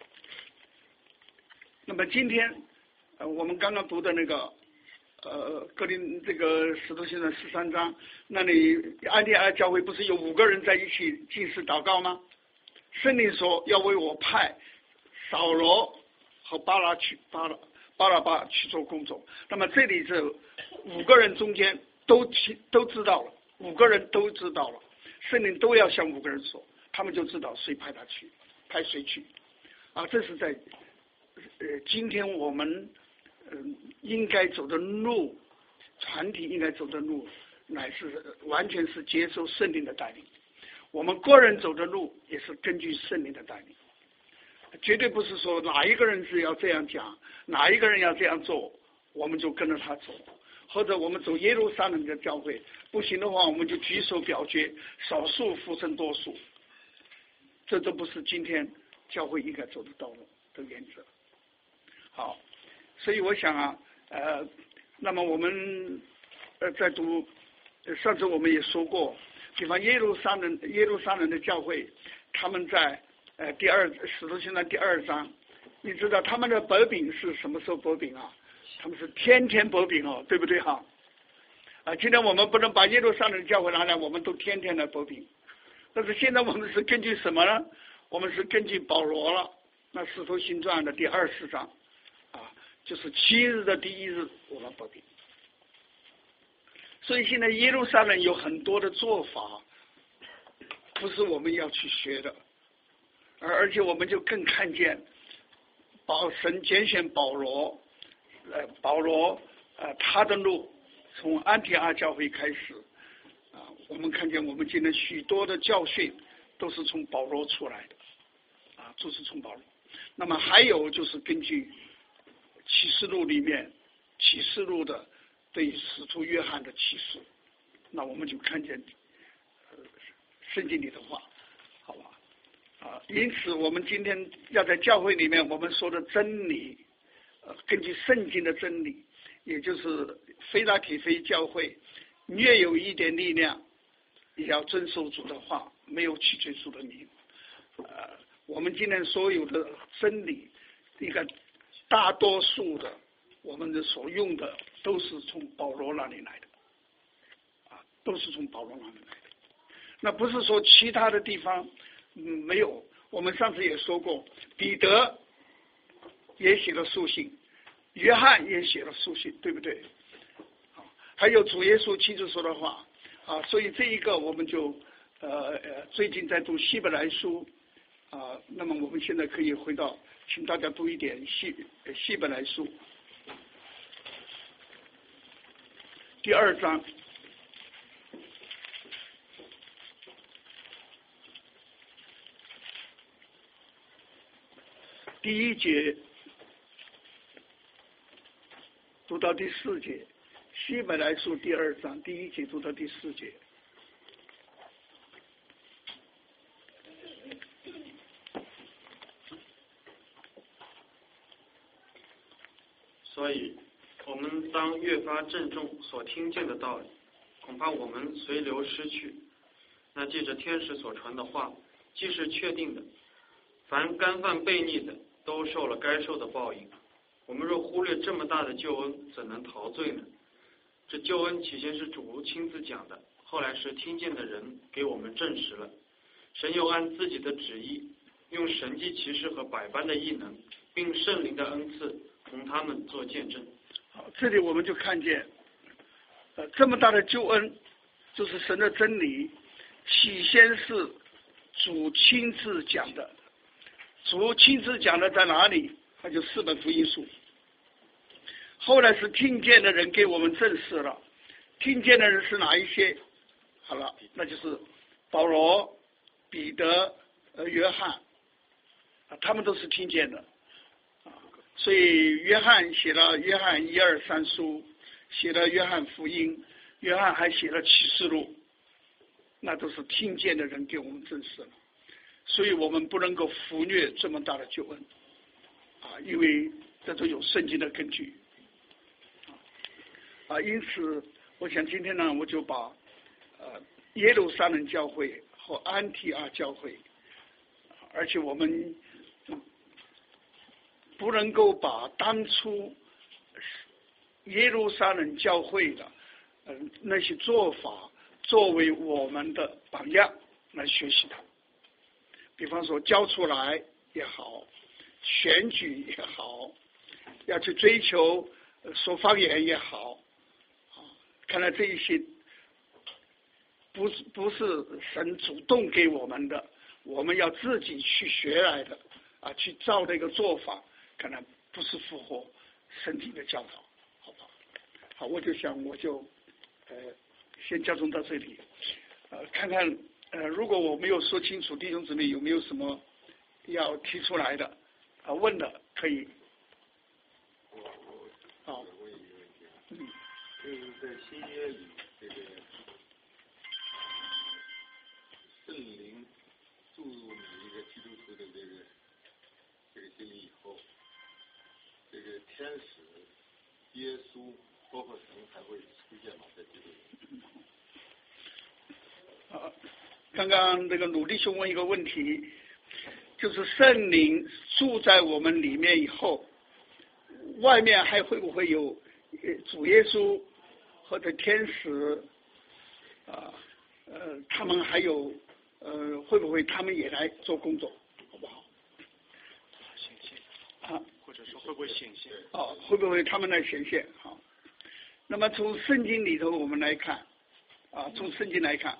那么今天呃，我们刚刚读的那个呃，格林这个使徒行传十三章，那里安提阿教会不是有五个人在一起进食祷告吗？圣灵说要为我派扫罗和巴拉去巴拉巴拉巴去做工作。那么这里这五个人中间都都知道了，五个人都知道了，圣灵都要向五个人说，他们就知道谁派他去，派谁去啊！这是在呃今天我们嗯、呃、应该走的路，团体应该走的路，乃是完全是接受圣灵的带领。我们个人走的路也是根据圣灵的带领。 绝对不是说哪一个人只要这样讲，哪一个人要这样做，我们就跟着他走，或者我们走耶路撒冷的教会，不行的话我们就举手表决，少数服从多数，这都不是今天教会应该走的道路的原则。好，所以我想啊，呃，那么我们呃在读，上次我们也说过，比方耶路撒冷耶路撒冷的教会，他们在呃第二使徒行传第二章，你知道他们的薄饼是什么时候薄饼啊？他们是天天薄饼哦，对不对哈？啊，今天我们不能把耶路撒冷的教会拿来，我们都天天的薄饼，但是现在我们是根据什么呢？我们是根据保罗了，那使徒行传的第二十章。啊，就是七日的第一日，我们薄饼。所以现在耶路撒冷有很多的做法，不是我们要去学的，而而且我们就更看见保神拣选保罗，呃，保罗呃他的路从安提阿教会开始，啊，我们看见我们今天许多的教训都是从保罗出来的，啊，都是从保罗。那么还有就是根据启示录里面启示录的对使徒约翰的启示，那我们就看见呃圣经里的话，好吧？啊，因此我们今天要在教会里面我们说的真理，呃，根据圣经的真理，也就是非拉铁非教会略有一点力量，也要遵守主的话，没有取罪主的名。呃，我们今天所有的真理，一个大多数的我们的所用的都是从保罗那里来的，啊，都是从保罗那里来的。那不是说其他的地方嗯没有。我们上次也说过，彼得也写了书信，约翰也写了书信，对不对？还有主耶稣亲自说的话啊，所以这一个我们就呃呃最近在读希伯来书啊，那么我们现在可以回到，请大家读一点希希伯来书第二章第一节读到第四节，希伯来书第二章第一节读到第四节。 所以我们当越发郑重所听见的道理，恐怕我们随流失去。那借着天使所传的话，既是确定的，凡干犯悖逆的，都受了该受的报应。我们若忽略这么大的救恩，怎能陶醉呢？这救恩起先是主亲自讲的，后来是听见的人给我们证实了。神又按自己的旨意，用神迹奇事和百般的异能，并圣灵的恩赐，同他们做见证。 好，这里我们就看见，呃，这么大的救恩，就是神的真理，起先是主亲自讲的。主亲自讲的在哪里？那就四本福音书。后来是听见的人给我们证实了，听见的人是哪一些？好了，那就是保罗、彼得、呃约翰，啊，他们都是听见的。所以约翰写了约翰一二三书，写了约翰福音，约翰还写了启示录，那都是听见的人给我们证实了。所以我们不能够忽略这么大的救恩啊，因为这都有圣经的根据啊。因此我想今天呢，我就把呃耶路撒冷教会和安提阿教会，而且我们不能够把当初耶路撒冷教会的嗯、呃、那些做法作为我们的榜样来学习它。比方说教出来也好，选举也好，要去追求说方言也好，看来这一些不是不是神主动给我们的，我们要自己去学来的啊，去照这个做法，看来不是符合圣经的教导，好吧？好，我就想我就呃先交通到这里，呃，看看呃如果我没有说清楚，弟兄姊妹有没有什么要提出来的啊问的可以。 我我好。 问一个问题啊， 嗯， 就是在新约里，这个圣灵注入你一个基督徒的这个这个经历以后，这个天使、耶稣包括神还会出现吗？在基督里？ 啊，刚刚这个鲁弟兄问一个问题，就是圣灵住在我们里面以后，外面还会不会有呃主耶稣或者天使啊呃他们还有呃会不会他们也来做工作，好不好？ 显现啊， 或者说会不会显现？ 哦，会不会他们来显现？好，那么从圣经里头我们来看啊，从圣经来看。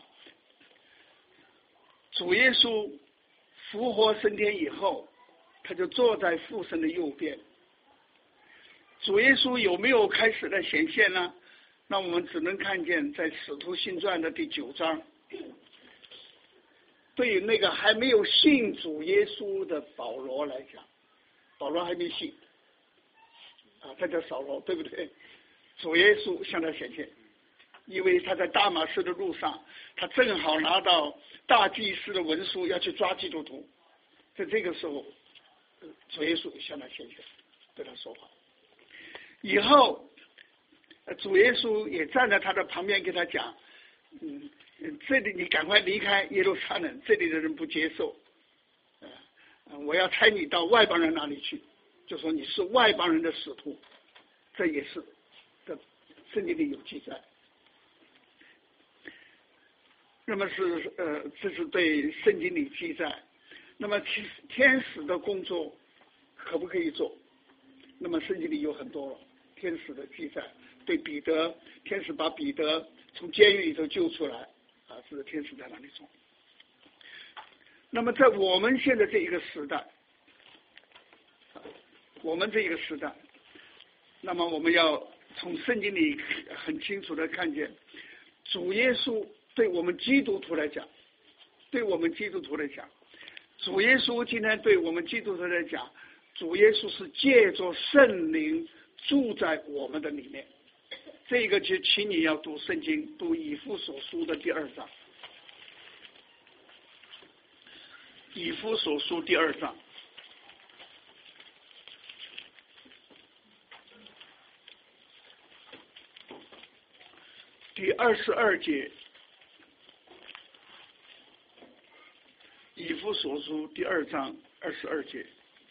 主耶稣复活升天以后，他就坐在父神的右边。主耶稣有没有开始的显现呢？那我们只能看见在使徒信传的第九章，对于那个还没有信主耶稣的保罗来讲，保罗还没信啊，他叫扫罗，对不对？主耶稣向他显现，因为他在大马士的路上，他正好拿到大祭司的文书要去抓基督徒，在这个时候，主耶稣向他显现，对他说话。以后，主耶稣也站在他的旁边跟他讲，嗯，这里你赶快离开耶路撒冷，这里的人不接受，呃，我要差你到外邦人那里去，就说你是外邦人的使徒，这也是在圣经里有记载。那么是呃，这是对圣经里记载。那么其实天使的工作可不可以做？那么圣经里有很多天使的记载。对彼得，天使把彼得从监狱里头救出来，啊，是天使在那里做。那么在我们现在这一个时代，我们这一个时代，那么我们要从圣经里很清楚的看见，主耶稣。对我们基督徒来讲，对我们基督徒来讲，主耶稣今天对我们基督徒来讲，主耶稣是借着圣灵住在我们的里面。这个就请你要读圣经，读以弗所书的第二章，以弗所书第二章。第二十二节。以弗所书第二章二十二节，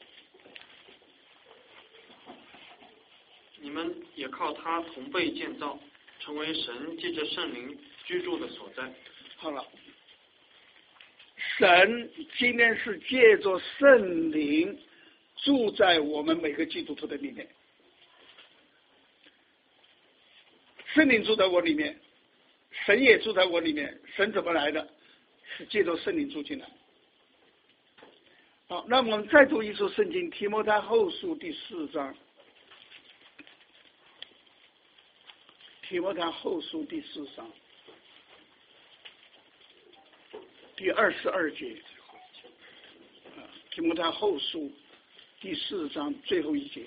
你们也靠他同被建造，成为神借着圣灵居住的所在。 好了，神今天是借着圣灵住在我们每个基督徒的里面，圣灵住在我里面，神也住在我里面。神怎么来的？是借着圣灵住进来。好，那么我们再读一处圣经，提摩太后书第四章。提摩太后书第四章，第二十二节。啊，提摩太后书第四章最后一节。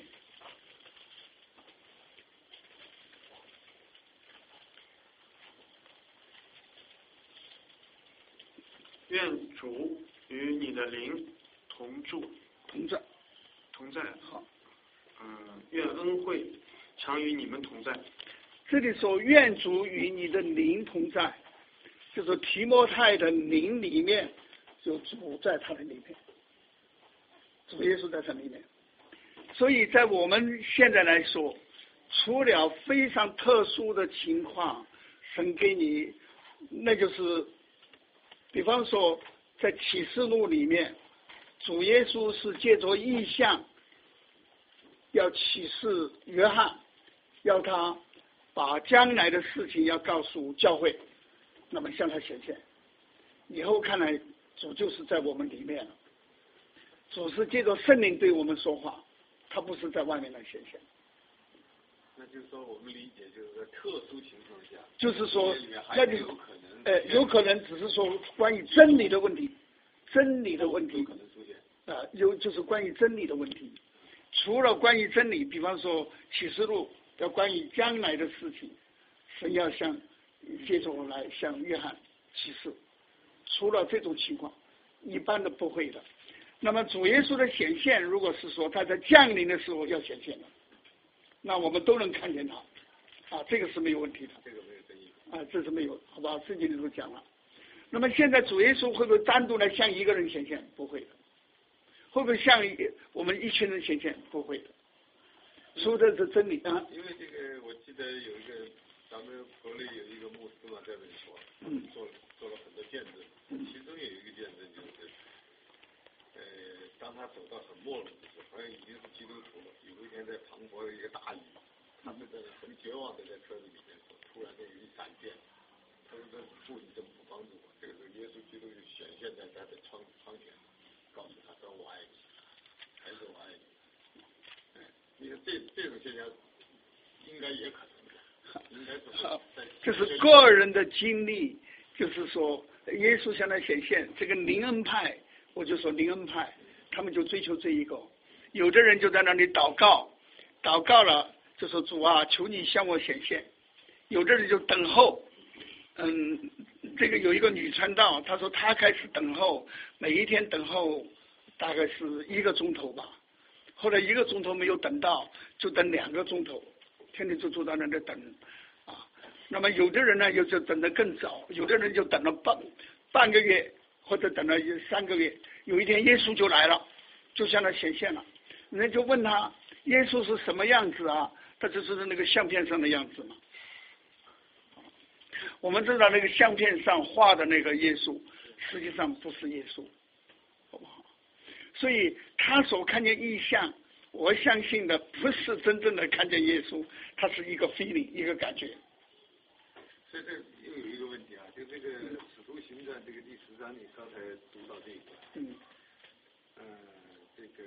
愿主与你的灵同住， 同在， 同在。 好， 嗯，愿恩惠常与你们同在。 这里说愿主与你的灵同在，就是提摩太的灵里面就主在他的里面，主耶稣在他里面。所以在我们现在来说，除了非常特殊的情况，神给你，那就是比方说在启示录里面，主耶稣是借着异象要启示约翰，要他把将来的事情要告诉教会，那么向他显现。以后看来主就是在我们里面了，主是借着圣灵对我们说话，他不是在外面来显现。 那就是说我们理解就是说特殊情况下， 就是说那就有可能， 呃，有可能只是说关于真理的问题，真理的问题有可能出现。 啊，有就是关于真理的问题。除了关于真理，比方说启示录要关于将来的事情，神要向接着来向约翰启示。除了这种情况，一般的不会的。那么主耶稣的显现，如果是说他在降临的时候要显现的，那我们都能看见他，啊，这个是没有问题的， 这个没有争议啊，这是没有，好吧？圣经里都讲了。那么现在主耶稣会不会单独来向一个人显现？不会的。会不会向我们一群人显现？不会的。说的是真理啊。 因为这个，我记得有一个咱们国内有一个牧师嘛，在那里说， 嗯， 做做了很多见证， 嗯， 其中有一个见证就是，呃，当他走到很没落的时候，好像已经是基督徒了，有一天在磅礴的一个大雨，他们在很绝望的在车子里面说，突然间有一闪电，他说这父你怎么不帮助我？这个时候耶稣基督就显现在他的窗窗前，告诉他说我爱你，还是我爱你。哎，你看这这种现象应该也可能，应该是在这是个人的经历，就是说耶稣向他显现，这个灵恩派，我就说灵恩派，他们就追求这一个。有的人就在那里祷告，祷告了就说主啊，求你向我显现。有的人就等候，嗯，这个有一个女传道，她说她开始等候，每一天等候大概是一个钟头吧。后来一个钟头没有等到，就等两个钟头，天天就坐在那里等啊。那么有的人呢，又就等得更早，有的人就等了半半个月，或者等了三个月。有一天耶稣就来了，就向他显现了。人家就问他，耶稣是什么样子啊？他就是那个相片上的样子嘛。我们知道那个相片上画的那个耶稣，实际上不是耶稣，好不好？所以他所看见异象，我相信的不是真正的看见耶稣，他是一个 feeling， 一个感觉。 所以这又有一个问题啊，就这个《使徒行传》这个第十章，你刚才读到这一段， 嗯， 呃，这个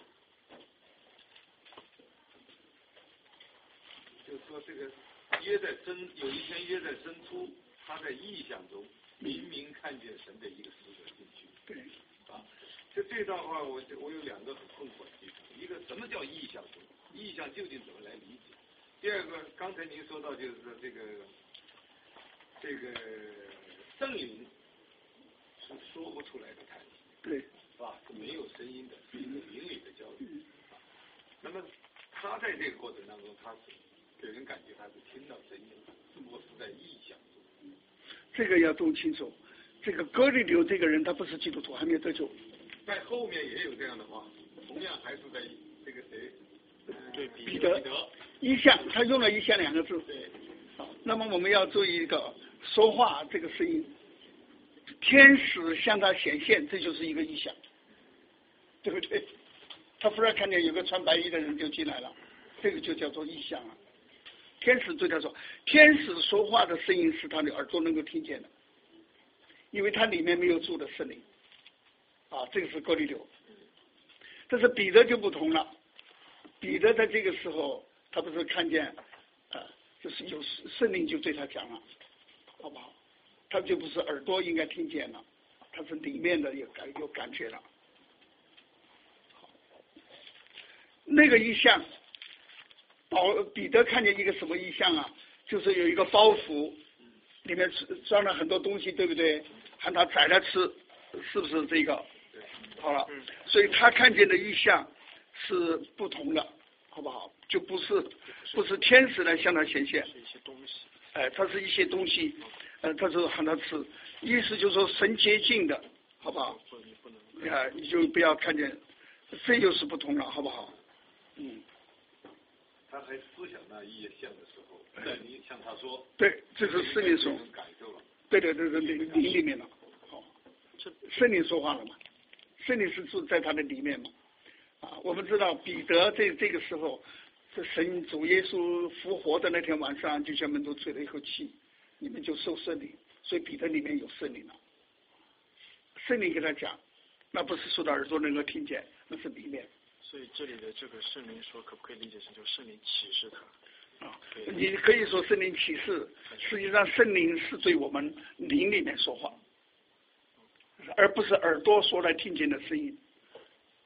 就是说这个约在深，有一天约在深处，他在异象中明明看见神的一个使者进去。 对， 啊，就这段话我我有两个很困惑的地方，一个什么叫异象中？异象究竟怎么来理解？第二个，刚才您说到就是说这个这个圣灵是说不出来的叹息， 对， 是吧？是没有声音的，是一个灵里的交流。啊，那么他在这个过程当中，他是给人感觉他是听到声音，只不过是在异象中。 这个要弄清楚。这个哥利流这个人，他不是基督徒，还没有得救。 在后面也有这样的话，同样还是在这个谁， 对彼得异象，他用了异象两个字。 对， 好，那么我们要注意一个说话这个声音，天使向他显现，这就是一个异象，对不对？他忽然看见有个穿白衣的人就进来了，这个就叫做异象了。天使对他说，天使说话的声音是他的耳朵能够听见的，因为他里面没有住的圣灵。啊，这个是哥利流。但是彼得就不同了，彼得在这个时候，他不是看见，呃，就是有圣灵就对他讲了，好不好？他就不是耳朵应该听见了，他是里面的有感有感觉了。好，那个意象，保彼得看见一个什么意象啊？就是有一个包袱，里面装了很多东西，对不对？喊他宰来吃，是不是这个？好了，所以他看见的意象是不同的，好不好？就不是不是天使来向他显现， 是一些东西， 哎，它是一些东西，呃，他说喊他吃，意思就是说神洁净的，好不好？ 你不能， 啊，你就不要看见，这又是不同了，好不好？嗯。 他还思想那意象的时候，那你向他说， 对，这是圣灵说， 感受了， 对对对对，灵灵里面了，好，圣灵说话了嘛？圣灵是住在他的里面嘛？啊，我们知道彼得这这个时候，是神主耶稣复活的那天晚上，就向门徒吹了一口气，你们就受圣灵，所以彼得里面有圣灵了。圣灵给他讲，那不是说的耳朵能够听见，那是里面。 所以这里的这个圣灵说，可不可以理解成就圣灵启示他？ 啊，你可以说圣灵启示，实际上圣灵是对我们灵里面说话，而不是耳朵说来听见的声音。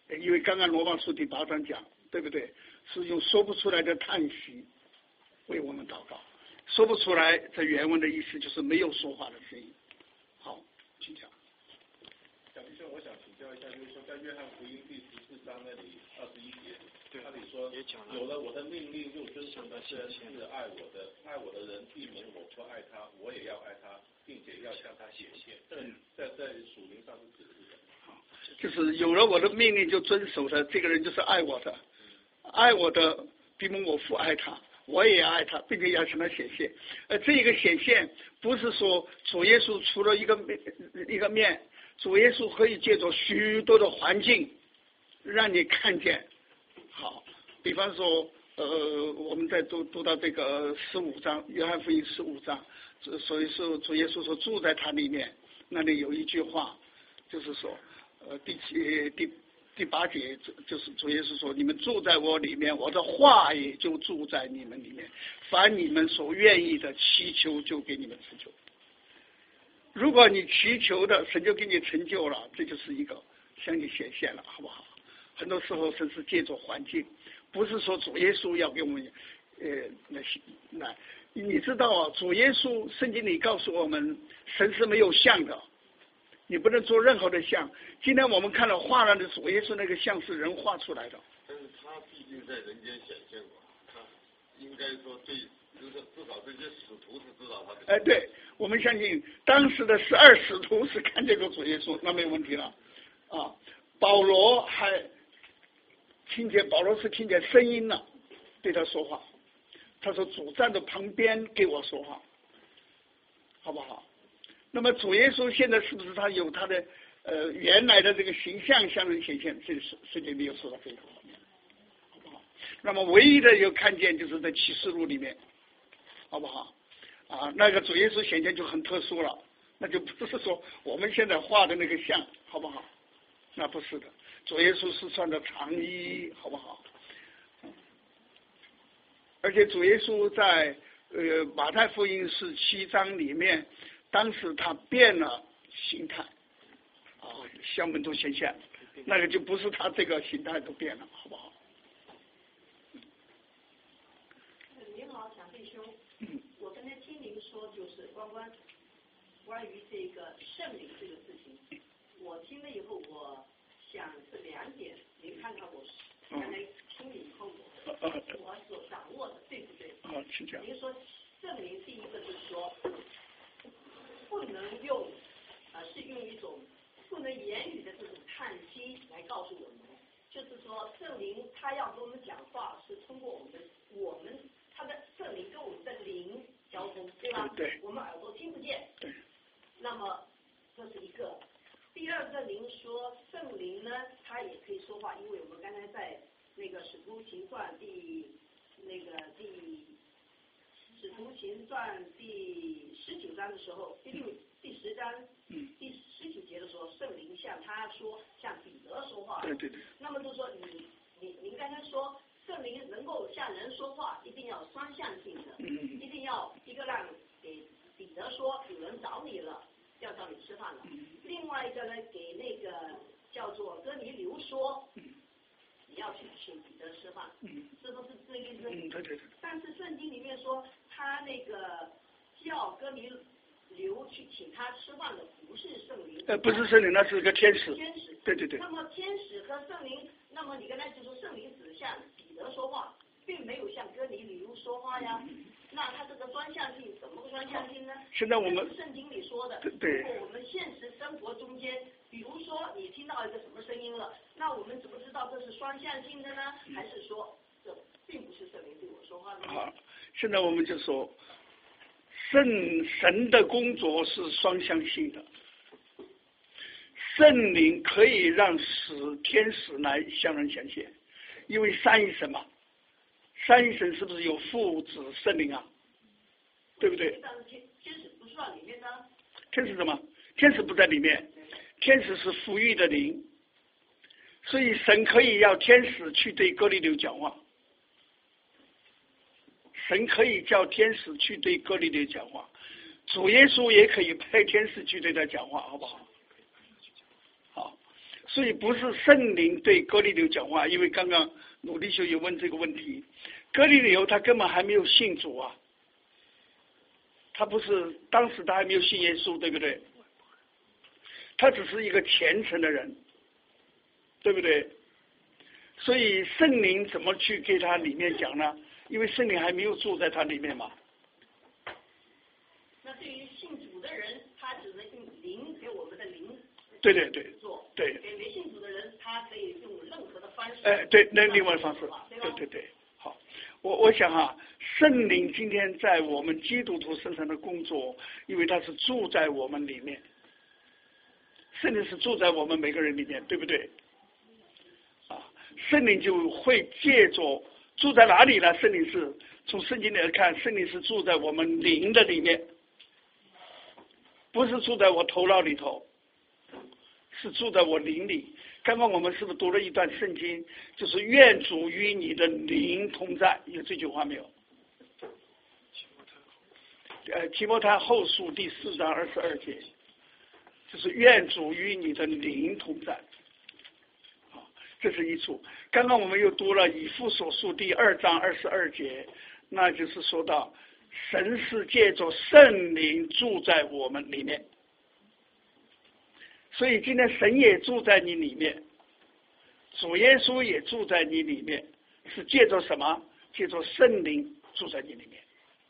因为刚刚罗马书第八章讲，对不对？是用说不出来的叹息为我们祷告，说不出来，这原文的意思就是没有说话的声音。好，请讲。 蒋医生，我想请教一下，就是说在约翰福音第十四章那里二十一节，那里说有了我的命令又遵守的是是爱我的，爱我的人避免我不爱他，我也要爱他，并且要向他显现。这在在属灵上是指的。 就是有了我的命令就遵守的，这个人就是爱我的，爱我的比我父爱他，我也要爱他，并且要向他显现。呃，这个显现不是说主耶稣除了一个一个面，主耶稣可以借着许多的环境让你看见。好，比方说，呃，我们在读读到这个十五章，约翰福音十五章，所以说主耶稣说住在他里面，那里有一句话，就是说。呃，第七第第八节就是主耶稣说：“你们住在我里面，我的话也就住在你们里面。凡你们所愿意的，祈求就给你们成就。如果你祈求的，神就给你成就了，这就是一个向你显现了，好不好？很多时候神是借助环境，不是说主耶稣要给我们，呃，那那你知道啊，主耶稣圣经里告诉我们，神是没有像的。”你不能做任何的像。今天我们看到画上的主耶稣那个像是人画出来的， 但是他毕竟在人间显现过，他应该说对，至少至少这些使徒是知道他的。 哎，对，我们相信当时的十二使徒是看见过主耶稣，那没有问题了。啊，保罗还听见，保罗是听见声音了，对他说话。他说主站在旁边给我说话，好不好？那么主耶稣现在是不是他有他的呃原来的这个形象向人显现？这个世世界没有说到这个方面，好不好？那么唯一的有看见就是在启示录里面，好不好？啊，那个主耶稣显现就很特殊了，那就不是说我们现在画的那个像，好不好？那不是的，主耶稣是穿的长衣，好不好？而且主耶稣在呃马太福音十七章里面。当时他变了形态，啊，向门徒显现，那个就不是他这个形态都变了，好不好？ 你好，蒋弟兄，嗯，我刚才听您说，就是关关关于这个圣灵这个事情，我听了以后，我想是两点，您看看我刚才听了以后，我我所掌握的对不对？ 啊，请讲。 您说圣灵第一个就是说。不能用，呃，是用一种不能言语的这种叹息来告诉我们，就是说圣灵他要跟我们讲话，是通过我们的我们他的圣灵跟我们的灵交通，对吧？ 对。 我们耳朵听不见。 对。 那么这是一个。第二个，您说圣灵呢，他也可以说话，因为我们刚才在那个使徒行传第那个第。使徒行传第十九章的时候，第六第十章、嗯、第十九节的时候，圣灵向他说，向彼得说话。 对对对。 那么就说你你您刚才说，圣灵能够向人说话，一定要双向性的， 嗯、 一定要一个让给彼得说，有人找你了，要找你吃饭了； 嗯、 另外一个呢，给那个叫做哥尼流说。嗯，你要去请彼得吃饭，嗯，是不是这个意思？ 嗯，对对对。 但是圣经里面说，他那个叫哥尼流去请他吃饭的不是圣灵， 呃，不是圣灵，那是个天使。 天使， 对对对。 那么天使和圣灵，那么你刚才就说圣灵只向彼得说话，并没有向哥尼流说话呀。嗯、那他这个双向性怎么个双向性呢？ 现在我们圣经里说的， 对。 如果我们现实生活中间，比如说你听到一个什么声音了，那我们怎么知道这是双向性的呢？还是说这并不是圣灵对我说话呢？ 好，现在我们就说，圣神的工作是双向性的，圣灵可以让使天使来向人显现，因为三一神嘛，三一神是不是有父子圣灵啊？对不对？ 但是天天使不是在里面呢。 天使什么？天使不在里面，天使是赋予的灵，所以神可以要天使去对哥尼流讲话，神可以叫天使去对哥尼流讲话，主耶稣也可以派天使去对他讲话，好不好？好， 所以不是圣灵对哥利流讲话，因为刚刚努力修也问这个问题，哥利流他根本还没有信主啊，他不是当时他还没有信耶稣，对不对？他只是一个虔诚的人，对不对？所以圣灵怎么去给他里面讲呢？因为圣灵还没有住在他里面嘛。 那对于信主的人，他只能用灵给我们的灵对对对做， 对。 给没信主的人，他可以用任何的方式。 哎，对，那另外的方式，对对对，好，我我想啊，圣灵今天在我们基督徒身上的工作，因为他是住在我们里面，圣灵是住在我们每个人里面，对不对？啊，圣灵就会借着住在哪里呢？圣灵是从圣经里来看，圣灵是住在我们灵的里面，不是住在我头脑里头，是住在我灵里。刚刚我们是不是读了一段圣经，就是愿主与你的灵同在，有这句话没有？呃，提摩太后书第四章二十二节，就是愿主与你的灵同在。好，这是一处。刚刚我们又读了以弗所书第二章二十二节，那就是说到神是借着圣灵住在我们里面。所以今天神也住在你里面，主耶稣也住在你里面，是借着什么？借着圣灵住在你里面。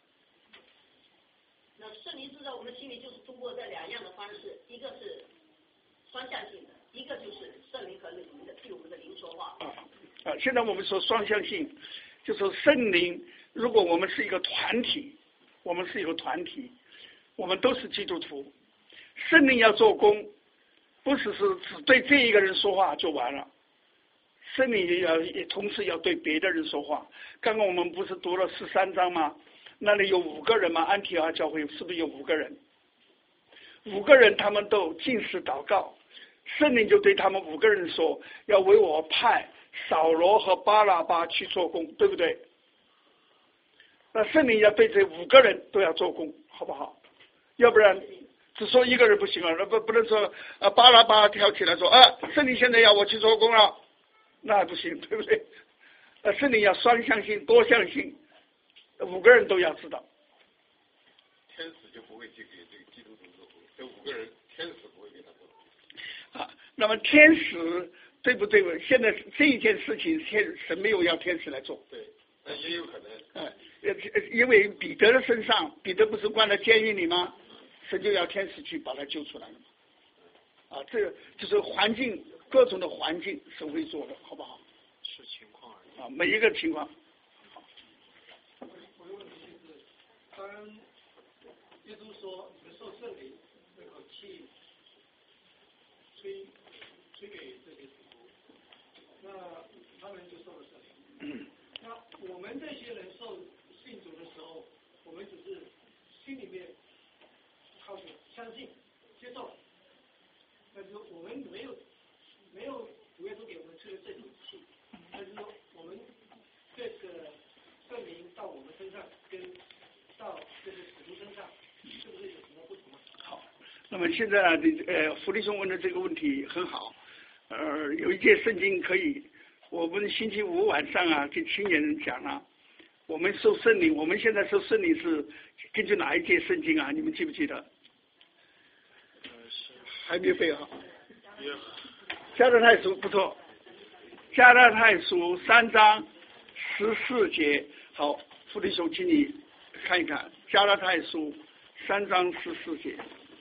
那圣灵住在我们心里，就是通过这两样的方式，一个是双向性的，一个就是圣灵和灵的对我们的灵说话。 啊啊！现在我们说双向性，就是圣灵。如果我们是一个团体，我们是一个团体，我们都是基督徒，圣灵要做工。不是是只对这一个人说话就完了，圣灵也要也同时要对别的人说话。刚刚我们不是读了十三章吗？那里有五个人吗？安提阿教会是不是有五个人？五个人他们都禁食祷告，圣灵就对他们五个人说，要为我派扫罗和巴拉巴去做工，对不对？那圣灵要对这五个人都要做工，好不好？要不然只说一个人不行啊，那不不能说啊巴拉巴跳起来说啊，圣灵现在要我去做工了，那还不行，对不对？呃，圣灵要双向性、多向性，五个人都要知道。 天使就不会去给这个基督徒做工，这五个人天使不会给他做工。 啊，那么天使对不对？现在这一件事情，天神没有要天使来做。 对，那也有可能。 呃，因为彼得的身上，彼得不是关在监狱里吗？神就要天使去把他救出来了嘛。啊，这个就是环境，各种的环境神会做的，好不好？ 是情况而已。 啊，每一个情况。 我的问题就是，当耶稣说你们受圣灵那口气吹吹给这些使徒，那他们就受了圣灵。 嗯。 那我们这些人受信主的时候，我们只是心里面靠着相信接受，但是我们没有没有主耶稣给我们吹的这口气，但是说我们这个圣灵到我们身上跟到这个使徒身上，是不是有什么不同啊？ 好，那么现在呢，呃，福利兄问的这个问题很好，呃，有一节圣经可以，我们星期五晚上啊，跟青年人讲啊，我们受圣灵，我们现在受圣灵是根据哪一节圣经啊？你们记不记得？ 呃，是还没背好。 约加拉太书不错，加拉太书三章十四节。好，福利兄，请你看一看加拉太书三章十四节。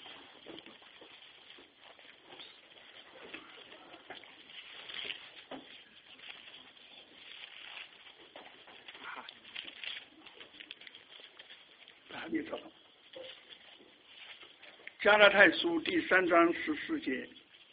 还没找到。加拉太书第三章十四节。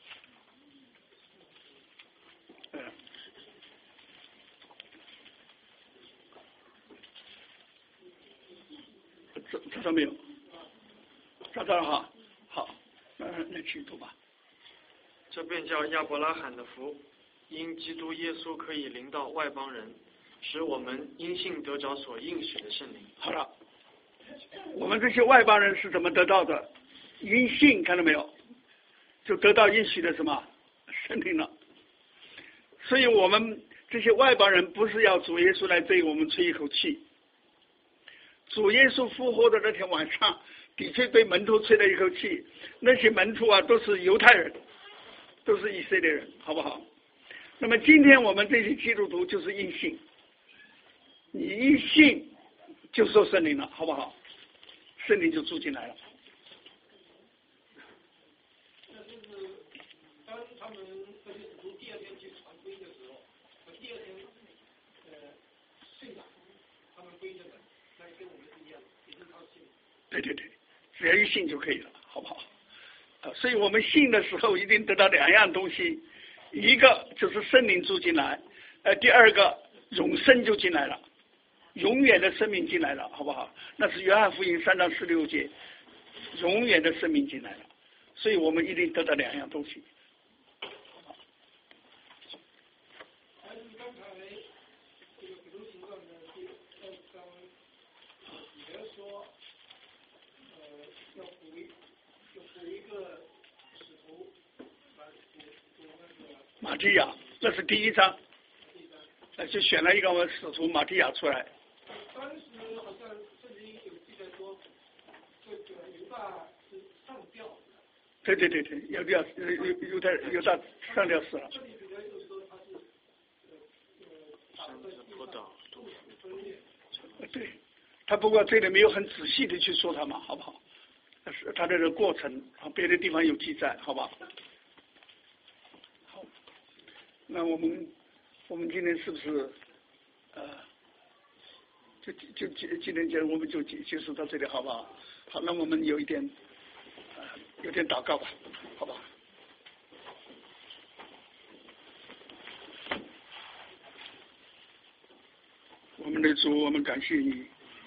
找找到没有？找到了哈，好，那那请读吧。 这便叫亚伯拉罕的福，因基督耶稣可以临到外邦人，使我们因信得着所应许的圣灵。 好了，我们这些外邦人是怎么得到的？因信，看到没有？就得到应许的什么圣圣灵了。所以我们这些外邦人不是要主耶稣来对我们吹一口气。主耶稣复活的那天晚上，的确对门徒吹了一口气。那些门徒啊，都是犹太人，都是以色列人，好不好？那么今天我们这些基督徒就是因信，你一信就受圣灵了，好不好？圣灵就住进来了。 那就是当他们这些使徒第二天去传福音的时候，第二天呃信了他们福音的人，那跟我们是一样，也是靠信。 对对对，只要一信就可以了，好不好？啊，所以我们信的时候一定得到两样东西，一个就是圣灵住进来，呃，第二个永生就进来了，永远的生命进来了，好不好？那是约翰福音三章十六节，永远的生命进来了，所以我们一定得到两样东西。 还是刚才这个使徒行传的第二章，彼得说，呃，要补一，要补一个使徒，来补补那个。 马提亚，这是第一章，呃，就选了一个使徒马提亚出来。 当时好像圣经有记载说，这个犹大是上吊的。 对对对对，犹大犹犹大犹大上吊死了。 这里彼得就是说他是呃呃打在地上，肚子分裂。 对，他不过这里没有很仔细的去说他嘛，好不好？是他这个过程啊，别的地方有记载，好吧？好，那我们我们今天是不是呃，就就就今天节我们就结结束到这里，好不好？好，那我们有一点呃有点祷告吧，好吧？我们的主，我们感谢你，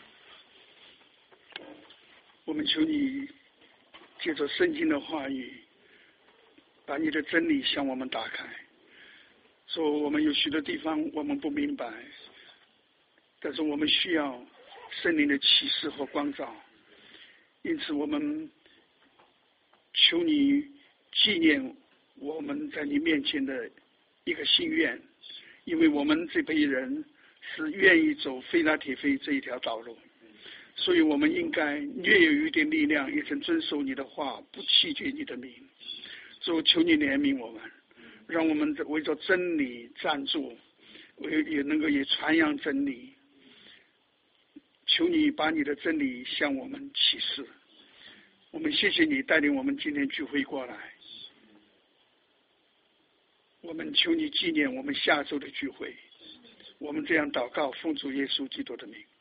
我们求你借着圣经的话语，把你的真理向我们打开。说我们有许多地方我们不明白，但是我们需要圣灵的启示和光照，因此我们求你纪念我们在你面前的一个心愿，因为我们这辈人是愿意走非拉铁非这一条道路，所以我们应该略有一点力量，也曾遵守你的话，不弃绝你的名。主，求你怜悯我们，让我们为着真理站住，为也能够也传扬真理。求你把你的真理向我们启示。我们谢谢你带领我们今天聚会过来，我们求你纪念我们下周的聚会。我们这样祷告，奉主耶稣基督的名。